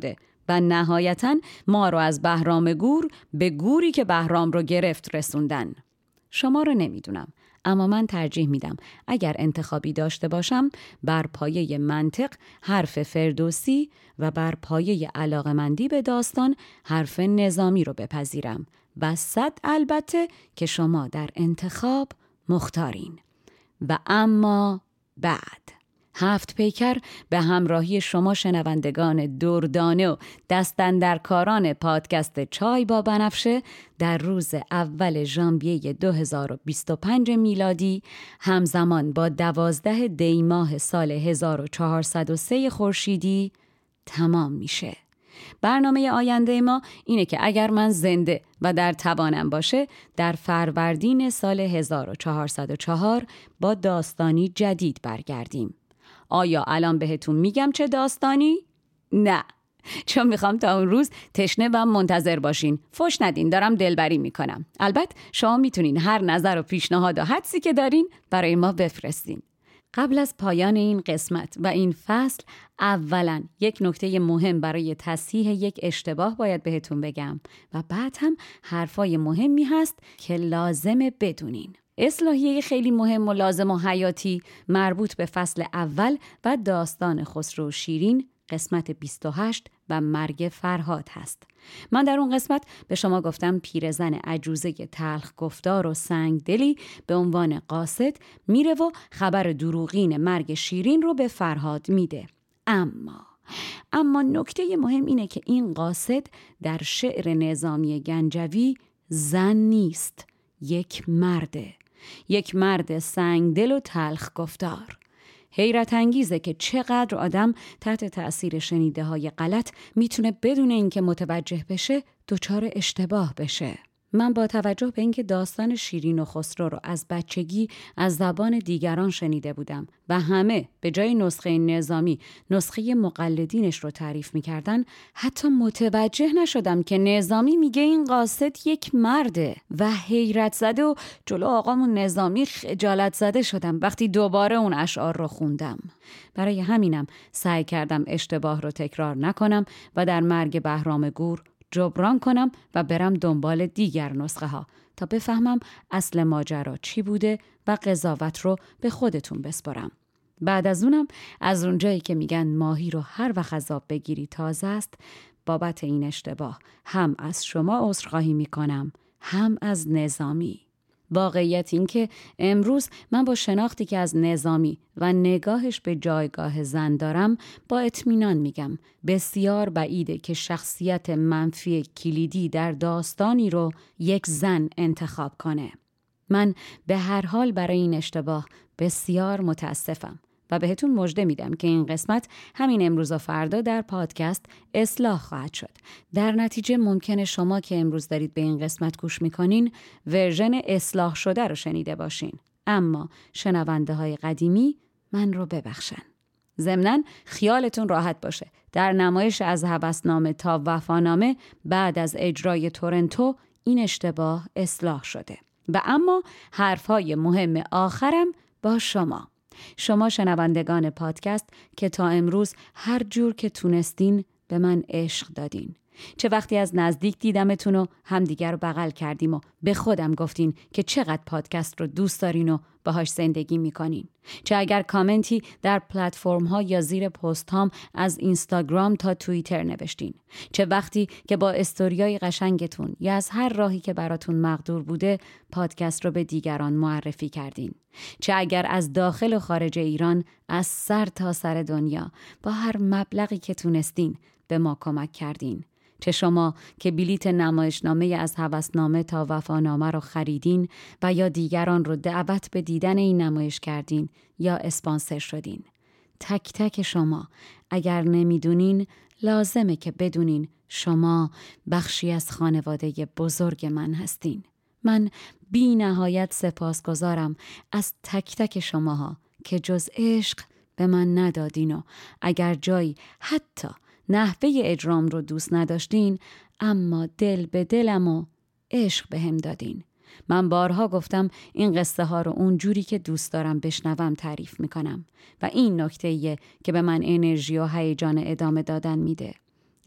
و نهایتاً ما رو از بهرام گور به گوری که بهرام رو گرفت رسوندن. شما رو نمیدونم، اما من ترجیح میدم اگر انتخابی داشته باشم بر پایه منطق حرف فردوسی و بر پایه علاقمندی به داستان حرف نظامی رو بپذیرم و صد البته که شما در انتخاب مختارین. و اما بعد هفت پیکر به همراهی شما شنوندگان دردانه و دستاندرکاران پادکست چای با بنفشه در روز اول ژانویه دو هزار و بیست و پنج میلادی همزمان با دوازده دی ماه سال هزار و چهارصد و سه خورشیدی تمام میشه. برنامه آینده ما اینه که اگر من زنده و در توانم باشه در فروردین سال هزار و چهارصد و چهار با داستانی جدید برگردیم. آیا الان بهتون میگم چه داستانی؟ نه، چون میخوام تا اون روز تشنه و منتظر باشین. فوش ندین، دارم دلبری میکنم. البته شما میتونین هر نظر و پیشنهاد و حدسی که دارین برای ما بفرستین. قبل از پایان این قسمت و این فصل اولا یک نکته مهم برای تصحیح یک اشتباه باید بهتون بگم و بعد هم حرفای مهمی هست که لازمه بدونین. اصلاحیه خیلی مهم و لازم و حیاتی مربوط به فصل اول و داستان خسرو و شیرین قسمت بیست و هشت و مرگ فرهاد هست. من در اون قسمت به شما گفتم پیرزن عجوزه تلخ گفتار و سنگ دلی به عنوان قاصد میره و خبر دروغین مرگ شیرین رو به فرهاد میده. اما اما نکته مهم اینه که این قاصد در شعر نظامی گنجوی زن نیست، یک مرده. یک مرد سنگدل و تلخ گفتار. حیرت انگیزه که چقدر آدم تحت تأثیر شنیده های غلط میتونه بدون اینکه متوجه بشه دچار اشتباه بشه. من با توجه به اینکه داستان شیرین و خسرو رو از بچگی از زبان دیگران شنیده بودم و همه به جای نسخه نظامی نسخه مقلدینش رو تعریف میکردن، حتی متوجه نشدم که نظامی میگه این قاصد یک مرده و حیرت زده و جلو آقامون نظامی خجالت زده شدم وقتی دوباره اون اشعار رو خوندم. برای همینم سعی کردم اشتباه رو تکرار نکنم و در مرگ بهرام گور جبران کنم و برم دنبال دیگر نسخه ها تا بفهمم اصل ماجرا چی بوده و قضاوت رو به خودتون بسپارم. بعد از اونم از اونجایی که میگن ماهی رو هر وقت از آب بگیری تازه است، بابت این اشتباه هم از شما عذرخواهی میکنم هم از نظامی. واقعیت این که امروز من با شناختی که از نظامی و نگاهش به جایگاه زن دارم با اطمینان میگم بسیار بعیده که شخصیت منفی کلیدی در داستانی رو یک زن انتخاب کنه. من به هر حال برای این اشتباه بسیار متاسفم و بهتون مژده میدم که این قسمت همین امروز و فردا در پادکست اصلاح خواهد شد. در نتیجه ممکنه شما که امروز دارید به این قسمت گوش میکنین ورژن اصلاح شده رو شنیده باشین، اما شنونده های قدیمی من رو ببخشن. ضمناً خیالتون راحت باشه، در نمایش از هوسنامه تا وفانامه بعد از اجرای تورنتو این اشتباه اصلاح شده. و اما حرفهای مهم آخرم با شما شما شنوندگان پادکست که تا امروز هر جور که تونستین به من عشق دادین. چه وقتی از نزدیک دیدمتون و همدیگر رو بغل کردیم و به خودم گفتین که چقدر پادکست رو دوست دارین و باهاش زندگی میکنین. چه اگر کامنتی در پلتفرم ها یا زیر پست هام از اینستاگرام تا توییتر نوشتین. چه وقتی که با استوریای قشنگتون یا از هر راهی که براتون مقدور بوده پادکست رو به دیگران معرفی کردین. چه اگر از داخل و خارج ایران از سر تا سر دنیا با هر مبلغی که تونستین به ما کمک کردین. چه شما که بلیت نمایشنامه از هوسنامه تا وفانامه رو خریدین و یا دیگران رو دعوت به دیدن این نمایش کردین یا اسپانسر شدین. تک تک شما اگر نمیدونین لازمه که بدونین شما بخشی از خانواده بزرگ من هستین. من بی نهایت سپاسگزارم از تک تک شماها که جز عشق به من ندادین و اگر جایی حتی نحوه اجرام رو دوست نداشتین اما دل به دلم و عشق به هم دادین. من بارها گفتم این قصه ها رو اون جوری که دوست دارم بشنوم تعریف میکنم و این نکته‌ایه که به من انرژی و هیجان ادامه دادن میده.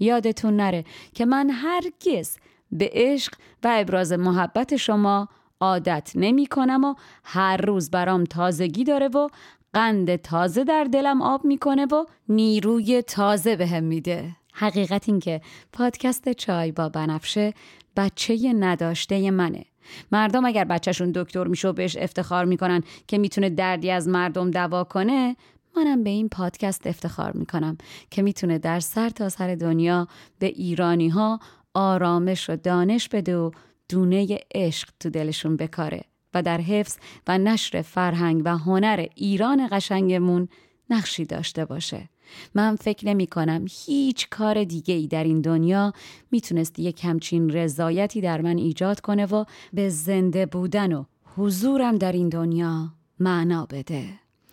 یادتون نره که من هرگز به عشق و ابراز محبت شما عادت نمی کنم و هر روز برام تازگی داره و قند تازه در دلم آب میکنه و نیروی تازه بهم میده. حقیقت این که پادکست چای با بنفشه بچه نداشته منه. مردم اگر بچهشون دکتر میشه و بهش افتخار میکنن که میتونه دردی از مردم دوا کنه، منم به این پادکست افتخار میکنم که میتونه در سر تا سر دنیا به ایرانی ها آرامش و دانش بده و دونه عشق تو دلشون بکاره و در حفظ و نشر فرهنگ و هنر ایران قشنگمون نقشی داشته باشه. من فکر نمی کنم هیچ کار دیگه ای در این دنیا میتونست یک همچین رضایتی در من ایجاد کنه و به زنده بودن و حضورم در این دنیا معنا بده.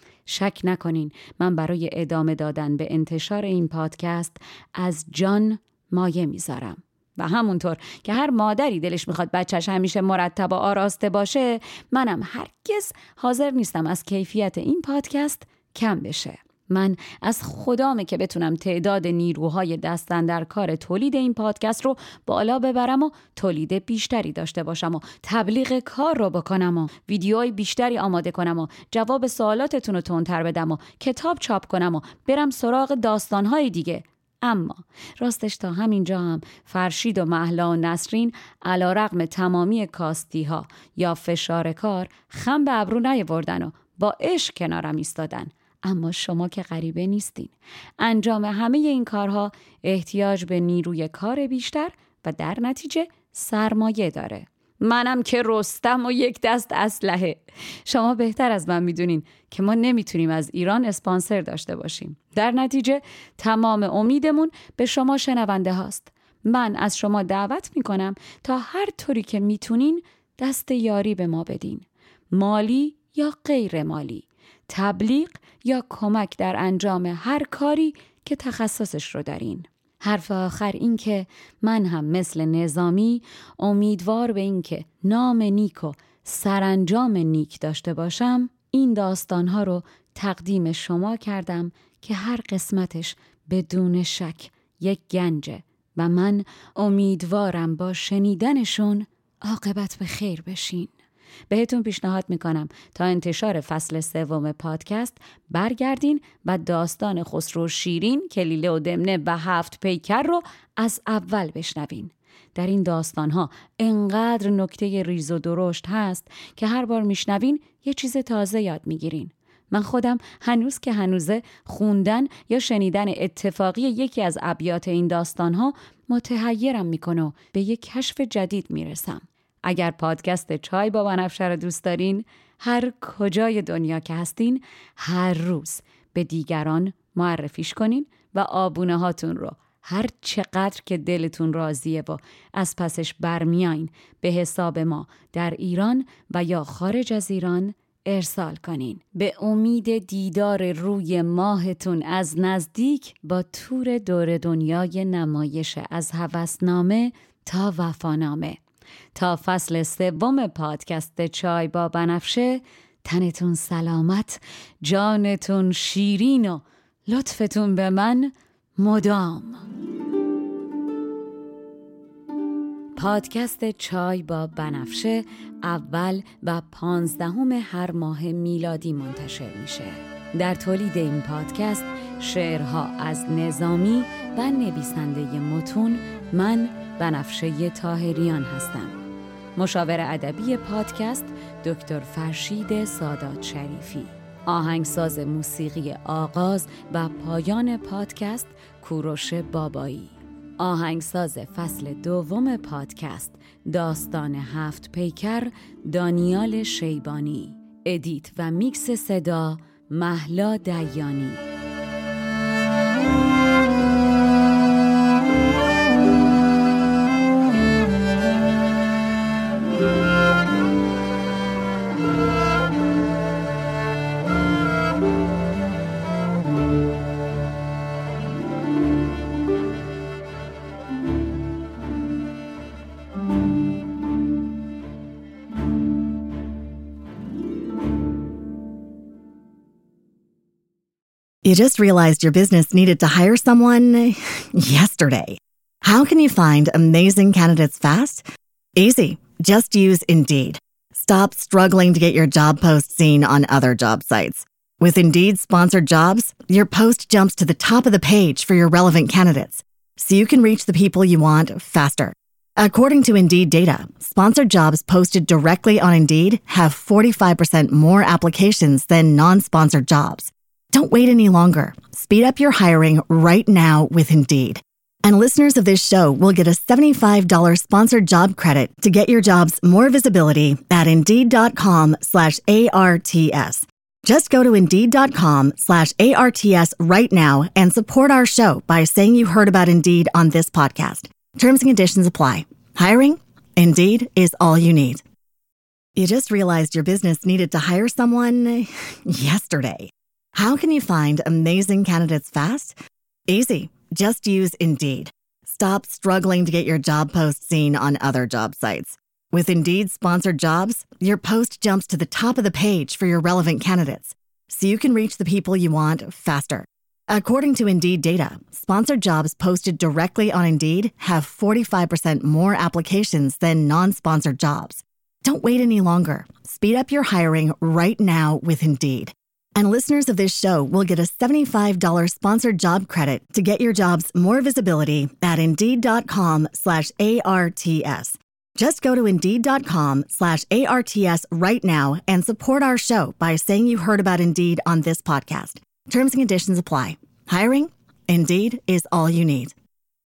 شک نکنین من برای ادامه دادن به انتشار این پادکست از جان مایه میذارم. و همونطور که هر مادری دلش میخواد بچهش همیشه مرتب و آراسته باشه، منم هرگز حاضر نیستم از کیفیت این پادکست کم بشه. من از خدامه که بتونم تعداد نیروهای دستن در کار تولید این پادکست رو بالا ببرم و تولید بیشتری داشته باشم و تبلیغ کار رو بکنم و ویدیوهای بیشتری آماده کنم و جواب سوالاتتون رو تندتر بدم و کتاب چاپ کنم و برم سراغ داستانهای دیگه. اما راستش تا همینجا هم فرشید و مهلا و نسرین علیرغم تمامی کاستی ها یا فشار کار خم به ابرو نیاوردن و با عشق کنارم ایستادن. اما شما که غریبه نیستین. انجام همه این کارها احتیاج به نیروی کار بیشتر و در نتیجه سرمایه داره. منم که رستم و یک دست اسلحه. شما بهتر از من میدونین که ما نمیتونیم از ایران اسپانسر داشته باشیم. در نتیجه تمام امیدمون به شما شنونده هاست. من از شما دعوت میکنم تا هر طوری که میتونین دست یاری به ما بدین. مالی یا غیر مالی. تبلیغ یا کمک در انجام هر کاری که تخصصش رو دارین. حرف آخر این که من هم مثل نظامی امیدوار به این که نام نیک و سرانجام نیک داشته باشم، این داستانها رو تقدیم شما کردم که هر قسمتش بدون شک یک گنجه و من امیدوارم با شنیدنشون عاقبت به خیر بشین. بهتون پیشنهاد میکنم تا انتشار فصل سوم پادکست برگردین و داستان خسرو شیرین، کلیله و دمنه و هفت پیکر رو از اول بشنوین. در این داستانها انقدر نکته ریز و درشت هست که هر بار میشنوین یه چیز تازه یاد میگیرین. من خودم هنوز که هنوزه خوندن یا شنیدن اتفاقی یکی از ابیات این داستانها متحیرم میکنه و به یک کشف جدید میرسم. اگر پادکست چای با بنفشه رو دوست دارین، هر کجای دنیا که هستین هر روز به دیگران معرفیش کنین و آبونه هاتون رو هر چقدر که دلتون راضیه و از پسش برمیاین به حساب ما در ایران و یا خارج از ایران ارسال کنین. به امید دیدار روی ماهتون از نزدیک با تور دور دنیای نمایش از هوسنامه تا وفانامه. تا فصل سوم پادکست چای با بنفشه، تنتون سلامت، جانتون شیرین و لطفتون به من مدام. پادکست چای با بنفشه اول و پانزدهم هر ماه میلادی منتشر میشه. در تولید این پادکست شعرها از نظامی و نویسنده متون من بنفشه طاهریان هستم. مشاور ادبی پادکست دکتر فرشید سادات شریفی. آهنگساز موسیقی آغاز و پایان پادکست کوروش بابایی. آهنگساز فصل دوم پادکست داستان هفت پیکر دانیال شیبانی. ادیت و میکس صدا مهلا دیانی. You just realized your business needed to hire someone yesterday. How can you find amazing candidates fast? Easy. Just use Indeed. Stop struggling to get your job post seen on other job sites. With Indeed sponsored jobs, your post jumps to the top of the page for your relevant candidates, so you can reach the people you want faster. According to Indeed data, sponsored jobs posted directly on Indeed have forty-five percent more applications than non-sponsored jobs. Don't wait any longer. Speed up your hiring right now with Indeed. And listeners of this show will get a seventy-five dollars sponsored job credit to get your jobs more visibility at Indeed.com slash ARTS. Just go to Indeed.com slash ARTS right now and support our show by saying you heard about Indeed on this podcast. Terms and conditions apply. Hiring? Indeed is all you need. You just realized your business needed to hire someone yesterday. How can you find amazing candidates fast? Easy. Just use Indeed. Stop struggling to get your job post seen on other job sites. With Indeed sponsored jobs, your post jumps to the top of the page for your relevant candidates, so you can reach the people you want faster. According to Indeed data, sponsored jobs posted directly on Indeed have forty-five percent more applications than non-sponsored jobs. Don't wait any longer. Speed up your hiring right now with Indeed. And listeners of this show will get a seventy-five dollars sponsored job credit to get your jobs more visibility at Indeed.com slash ARTS. Just go to Indeed.com slash ARTS right now and support our show by saying you heard about Indeed on this podcast. Terms and conditions apply. Hiring? Indeed is all you need.